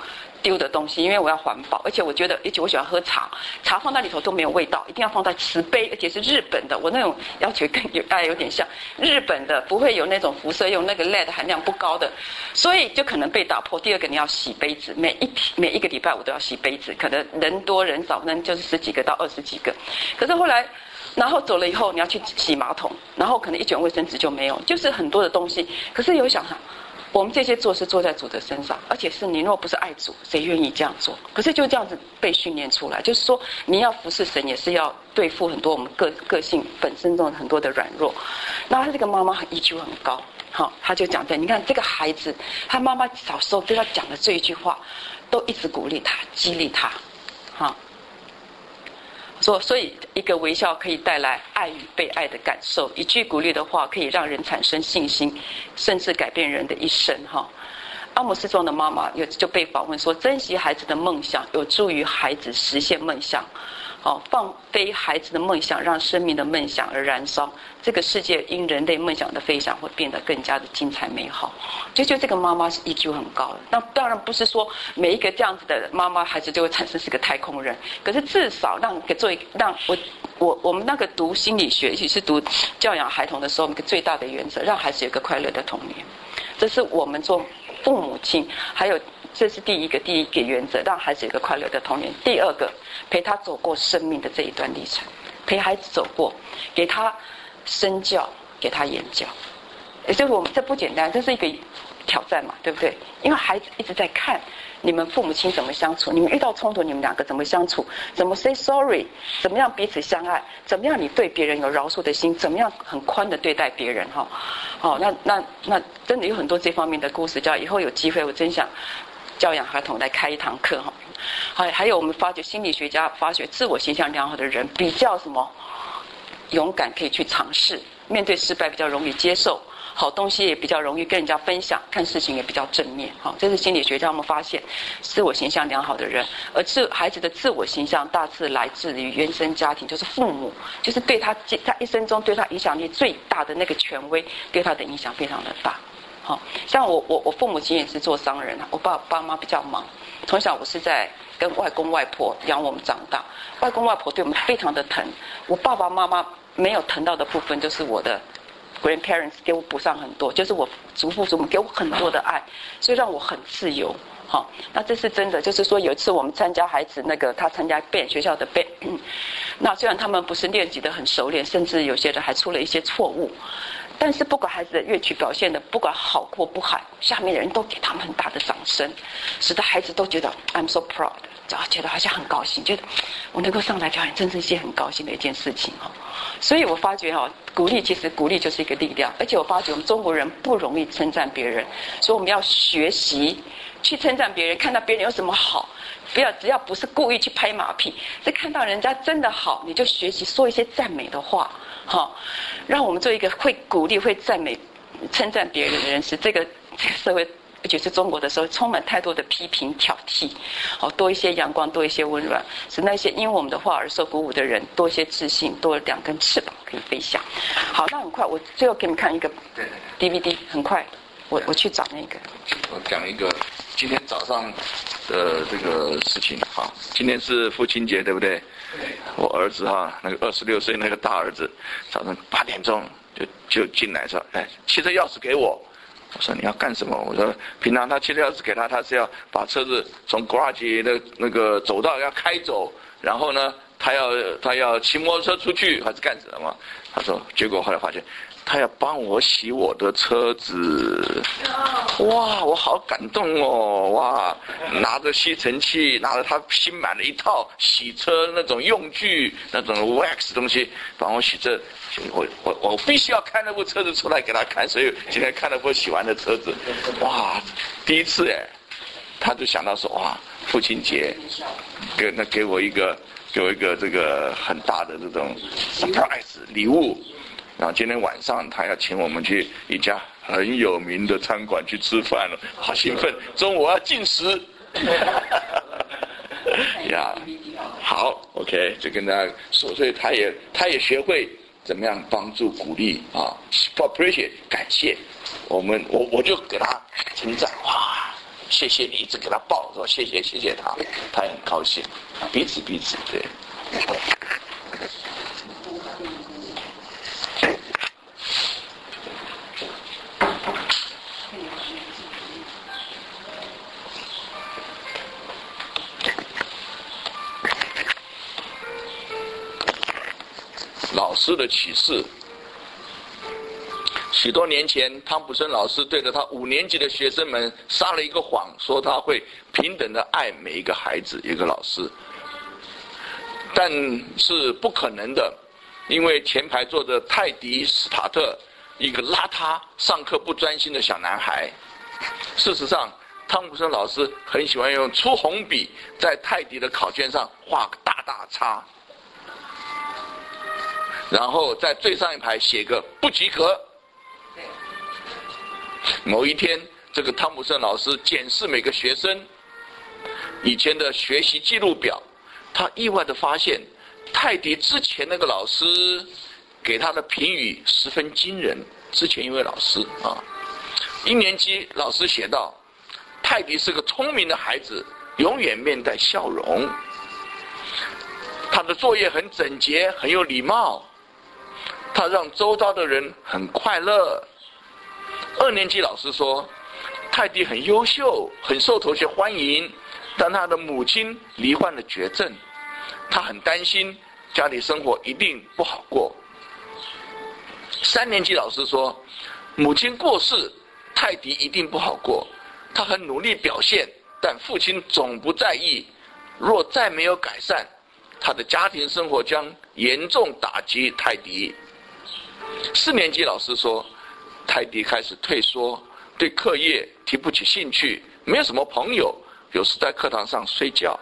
丢的东西，因为我要环保，而且我觉得，而且我喜欢喝茶，茶放在里头都没有味道，一定要放在瓷杯，而且是日本的，我那种要求跟有大概有点像日本的，不会有那种辐射，用那个 L E D 含量不高的，所以就可能被打破。第二个，你要洗杯子，每一每一个礼拜我都要洗杯子，可能人多人少，那就是十几个到二十几个。可是后来，然后走了以后，你要去洗马桶，然后可能一卷卫生纸就没有，就是很多的东西。可是有想想。我们这些做是做在主的身上，而且是你若不是爱主，谁愿意这样做？可是就这样子被训练出来，就是说你要服侍神，也是要对付很多我们个个性本身中很多的软弱。那他这个妈妈很 E Q 很高，好，他就讲在，你看这个孩子，他妈妈小时候对他讲的这一句话，都一直鼓励他、激励他，好。说，所以一个微笑可以带来爱与被爱的感受，一句鼓励的话可以让人产生信心，甚至改变人的一生。哈，阿姆斯壮的妈妈有就被访问说，珍惜孩子的梦想，有助于孩子实现梦想。哦，放飞孩子的梦想，让生命的梦想而燃烧。这个世界因人类梦想的飞翔，会变得更加的精彩美好。就就这个妈妈是 E Q 很高的，那当然不是说每一个这样子的妈妈，孩子就会产生是个太空人。可是至少让给做一让我我我们那个读心理学，尤其是读教养孩童的时候，一个最大的原则，让孩子有一个快乐的童年。这是我们做父母亲，还有。这是第一个第一个原则，让孩子有个快乐的童年。第二个，陪他走过生命的这一段历程，陪孩子走过，给他身教，给他言教。也就是我们这不简单，这是一个挑战嘛，对不对？因为孩子一直在看你们父母亲怎么相处，你们遇到冲突，你们两个怎么相处，怎么 say sorry， 怎么样彼此相爱，怎么样你对别人有饶恕的心，怎么样很宽的对待别人哈。好、哦，那那那真的有很多这方面的故事，叫以后有机会我真想。教养孩童来开一堂课哈，还还有我们发觉心理学家发觉自我形象良好的人比较什么勇敢，可以去尝试，面对失败比较容易接受，好东西也比较容易跟人家分享，看事情也比较正面。好，这是心理学家们发现自我形象良好的人，而自孩子的自我形象大致来自于原生家庭，就是父母，就是对他他一生中对他影响力最大的那个权威，对他的影响非常的大。好，像我我我父母亲也是做商人啊，我爸爸妈比较忙，从小我是在跟外公外婆养我们长大，外公外婆对我们非常的疼，我爸爸妈妈没有疼到的部分，就是我的 grandparents 给我补上很多，就是我祖父祖母给我很多的爱，所以让我很自由。好，那这是真的，就是说有一次我们参加孩子那个他参加 band 学校的 band， 那虽然他们不是练习得很熟练，甚至有些人还出了一些错误。但是不管孩子的乐曲表现的不管好或不好，下面的人都给他们很大的掌声，使得孩子都觉得 I'm so proud， 觉得好像很高兴，觉得我能够上来表演，真是一件很高兴的一件事情哈。所以我发觉哈，鼓励其实鼓励就是一个力量，而且我发觉我们中国人不容易称赞别人，所以我们要学习去称赞别人，看到别人有什么好，不要只要不是故意去拍马屁，是看到人家真的好，你就学习说一些赞美的话。好，让我们做一个会鼓励、会赞美、称赞别人的人，使这个这个社会，尤其是中国的时候，充满太多的批评、挑剔。好，多一些阳光，多一些温暖，使那些因我们的话而受鼓舞的人，多一些自信，多两根翅膀可以飞翔。好，那很快，我最后给你们看一个 D V D， 很快，我我去找那个。 我讲一个今天早上的这个事情。好，今天是父亲节，对不对？我儿子哈，那个二十六岁那个大儿子，早上八点钟就就进来说，哎，汽车钥匙给我。我说你要干什么？我说平常他汽车钥匙给他，他是要把车子从 garage 的那个走道要开走，然后呢，他要他要骑摩托车出去还是干什么？他说，结果后来发现。他要帮我洗我的车子，哇，我好感动哦，哇，拿着吸尘器，拿着他新买了一套洗车那种用具，那种 wax 东西，帮我洗车。我我我必须要开那部车子出来给他看，所以今天看了部洗完的车子，哇，第一次哎，他就想到说，哇，父亲节，给那给我一个给我一个这个很大的这种 surprise 礼物。然后今天晚上他要请我们去一家很有名的餐馆去吃饭了，好兴奋！中午要进食。呀，好 ，OK， 就跟大家说，所以他也他也学会怎么样帮助鼓励啊 ，appreciate 感谢我们，我我就给他称赞，哇， 谢谢你，一直给他抱，说谢谢谢谢他，他也很高兴，彼此彼此对。老师的启示。许多年前，汤普森老师对着他五年级的学生们撒了一个谎，说他会平等的爱每一个孩子，一个老师。但是不可能的，因为前排坐着泰迪·史塔特，一个邋遢、上课不专心的小男孩。事实上，汤普森老师很喜欢用粗红笔在泰迪的考卷上画个大大叉，然后在最上一排写个不及格。某一天，这个汤普森老师检视每个学生以前的学习记录表，他意外地发现，泰迪之前那个老师给他的评语十分惊人。之前一位老师啊，一年级老师写道：泰迪是个聪明的孩子，永远面带笑容。他的作业很整洁，很有礼貌。他让周遭的人很快乐。二年级老师说，泰迪很优秀，很受同学欢迎，但他的母亲罹患了绝症，他很担心家里生活一定不好过。三年级老师说，母亲过世，泰迪一定不好过，他很努力表现，但父亲总不在意，若再没有改善，他的家庭生活将严重打击泰迪。四年级老师说，泰迪开始退缩，对课业提不起兴趣，没有什么朋友，有时在课堂上睡觉。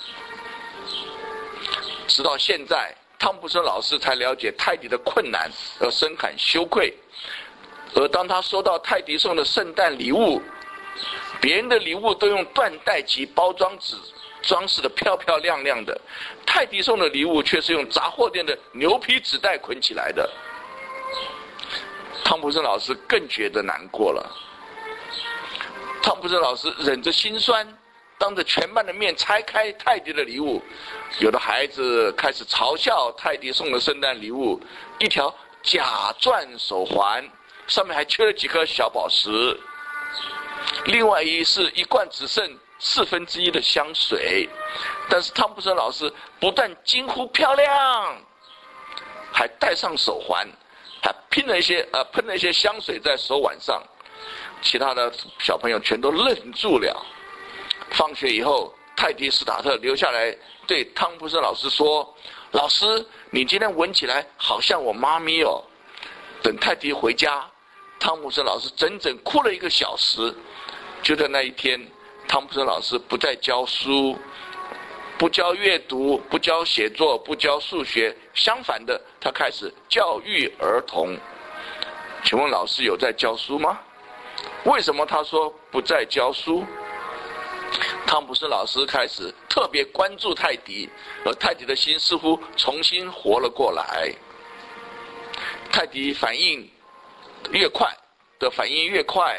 直到现在，汤普森老师才了解泰迪的困难，而深感羞愧。而当他收到泰迪送的圣诞礼物，别人的礼物都用缎带及包装纸装饰的漂漂亮亮的，泰迪送的礼物却是用杂货店的牛皮纸袋捆起来的。汤普森老师更觉得难过了。汤普森老师忍着心酸，当着全班的面拆开泰迪的礼物。有的孩子开始嘲笑泰迪送的圣诞礼物，一条假钻手环，上面还缺了几颗小宝石。另外一是一罐只剩四分之一的香水。但是汤普森老师不但惊呼漂亮，还戴上手环，还拼了一些呃喷了一些香水在手腕上。其他的小朋友全都愣住了。放学以后，泰迪·史塔特留下来对汤普森老师说：“老师，你今天闻起来好像我妈咪哦。”等泰迪回家，汤普森老师整整哭了一个小时。就在那一天，汤普森老师不再教书，不教阅读，不教写作，不教数学，相反的，他开始教育儿童。请问老师有在教书吗？为什么他说不再教书？汤普森老师开始特别关注泰迪，而泰迪的心似乎重新活了过来。泰迪反应越快的反应越快，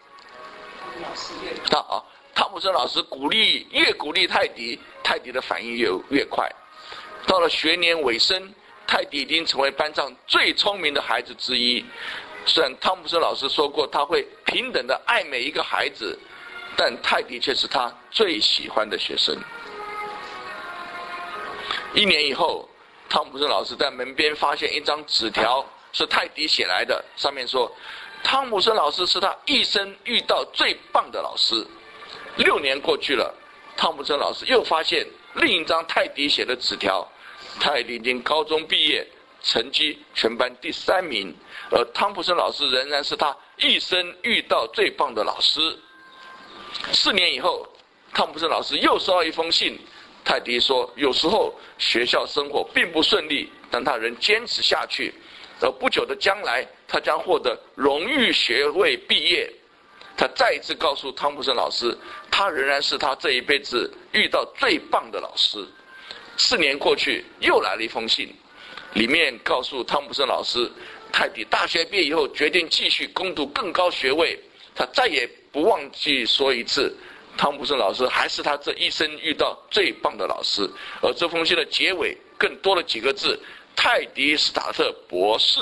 他啊，汤普森老师鼓励越鼓励泰迪，泰迪的反应越越快。到了学年尾声，泰迪已经成为班上最聪明的孩子之一。虽然汤普森老师说过他会平等的爱每一个孩子，但泰迪却是他最喜欢的学生。一年以后，汤普森老师在门边发现一张纸条，是泰迪写来的，上面说汤普森老师是他一生遇到最棒的老师。六年过去了，汤普森老师又发现另一张泰迪写的纸条，泰迪已经高中毕业，成绩全班第三名，而汤普森老师仍然是他一生遇到最棒的老师。四年以后，汤普森老师又收到一封信，泰迪说有时候学校生活并不顺利，但他仍坚持下去，而不久的将来他将获得荣誉学位毕业。他再一次告诉汤普森老师，他仍然是他这一辈子遇到最棒的老师。四年过去，又来了一封信，里面告诉汤普森老师，泰迪大学毕业以后决定继续攻读更高学位。他再也不忘记说一次， 汤普森老师还是他这一生遇到最棒的老师。而这封信的结尾更多了几个字：泰迪史塔特博士。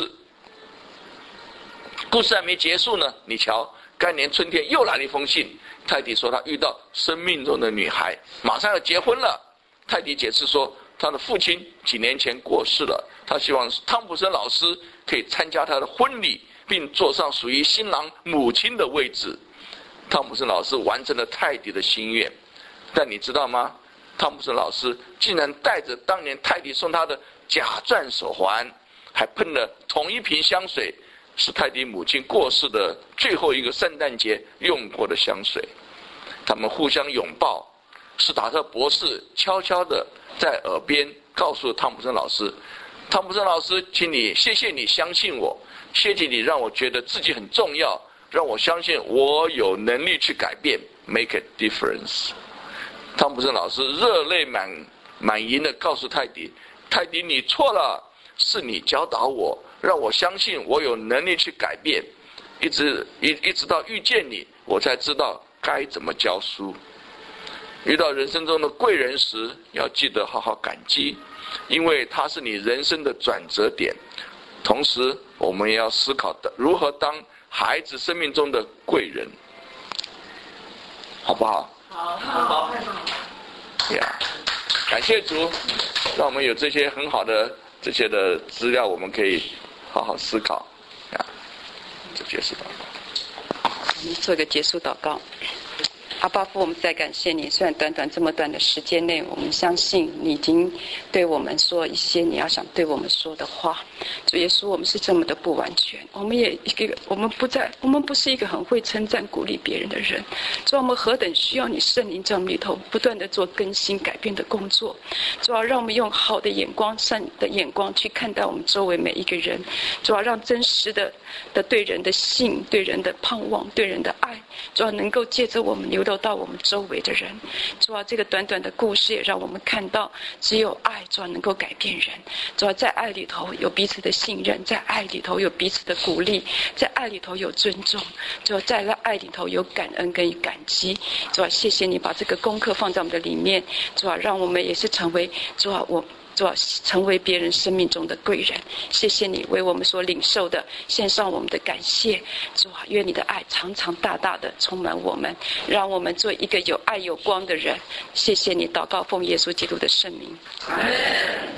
故事还没结束呢，你瞧，该年春天又来了一封信。泰迪说他遇到生命中的女孩，马上要结婚了。泰迪解释说，他的父亲几年前过世了，他希望汤普森老师可以参加他的婚礼，并坐上属于新郎母亲的位置。汤普森老师完成了泰迪的心愿，但你知道吗？汤普森老师竟然带着当年泰迪送他的假钻手环，还喷了同一瓶香水，是泰迪母亲过世的最后一个圣诞节用过的香水。他们互相拥抱，史塔特博士悄悄地在耳边告诉汤普森老师：汤普森老师，请你谢谢你相信我，谢谢你让我觉得自己很重要，让我相信我有能力去改变 ，make a difference。汤普森老师热泪满满盈地告诉泰迪：泰迪，你错了，是你教导我，让我相信我有能力去改变。一直一一直到遇见你，我才知道该怎么教书。遇到人生中的贵人时，要记得好好感激，因为它是你人生的转折点。同时，我们也要思考的如何当孩子生命中的贵人，好不好？ 好，好， 呀，感谢主，让我们有这些很好的这些的资料，我们可以好好思考。呀，这结束祷告。 我们做个结束祷告。阿爸父，我们再感谢你。虽然短短这么短的时间内，我们相信你已经对我们说一些你要想对我们说的话。主耶稣，我们是这么的不完全，我们也一个，我们不在，我们不是一个很会称赞鼓励别人的人。主，我们何等需要你圣灵在我们里头不断的做更新改变的工作。主要让我们用好的眼光、善的眼光去看待我们周围每一个人。主要让真实的的对人的信、对人的盼望、对人的爱，主要能够借着我们流动到我们周围的人。主要这个短短的故事也让我们看到，只有爱主要能够改变人。主要在爱里头有彼此的信任，在爱里头有彼此的鼓励，在爱里头有尊重，主要在爱里头有感恩跟感激。主要谢谢你把这个功课放在我们的里面，主要让我们也是成为主要我主要成为别人生命中的贵人。谢谢你为我们所领受的献上我们的感谢。主啊，愿你的爱常常大大的充满我们，让我们做一个有爱有光的人。谢谢你，祷告奉耶稣基督的圣名。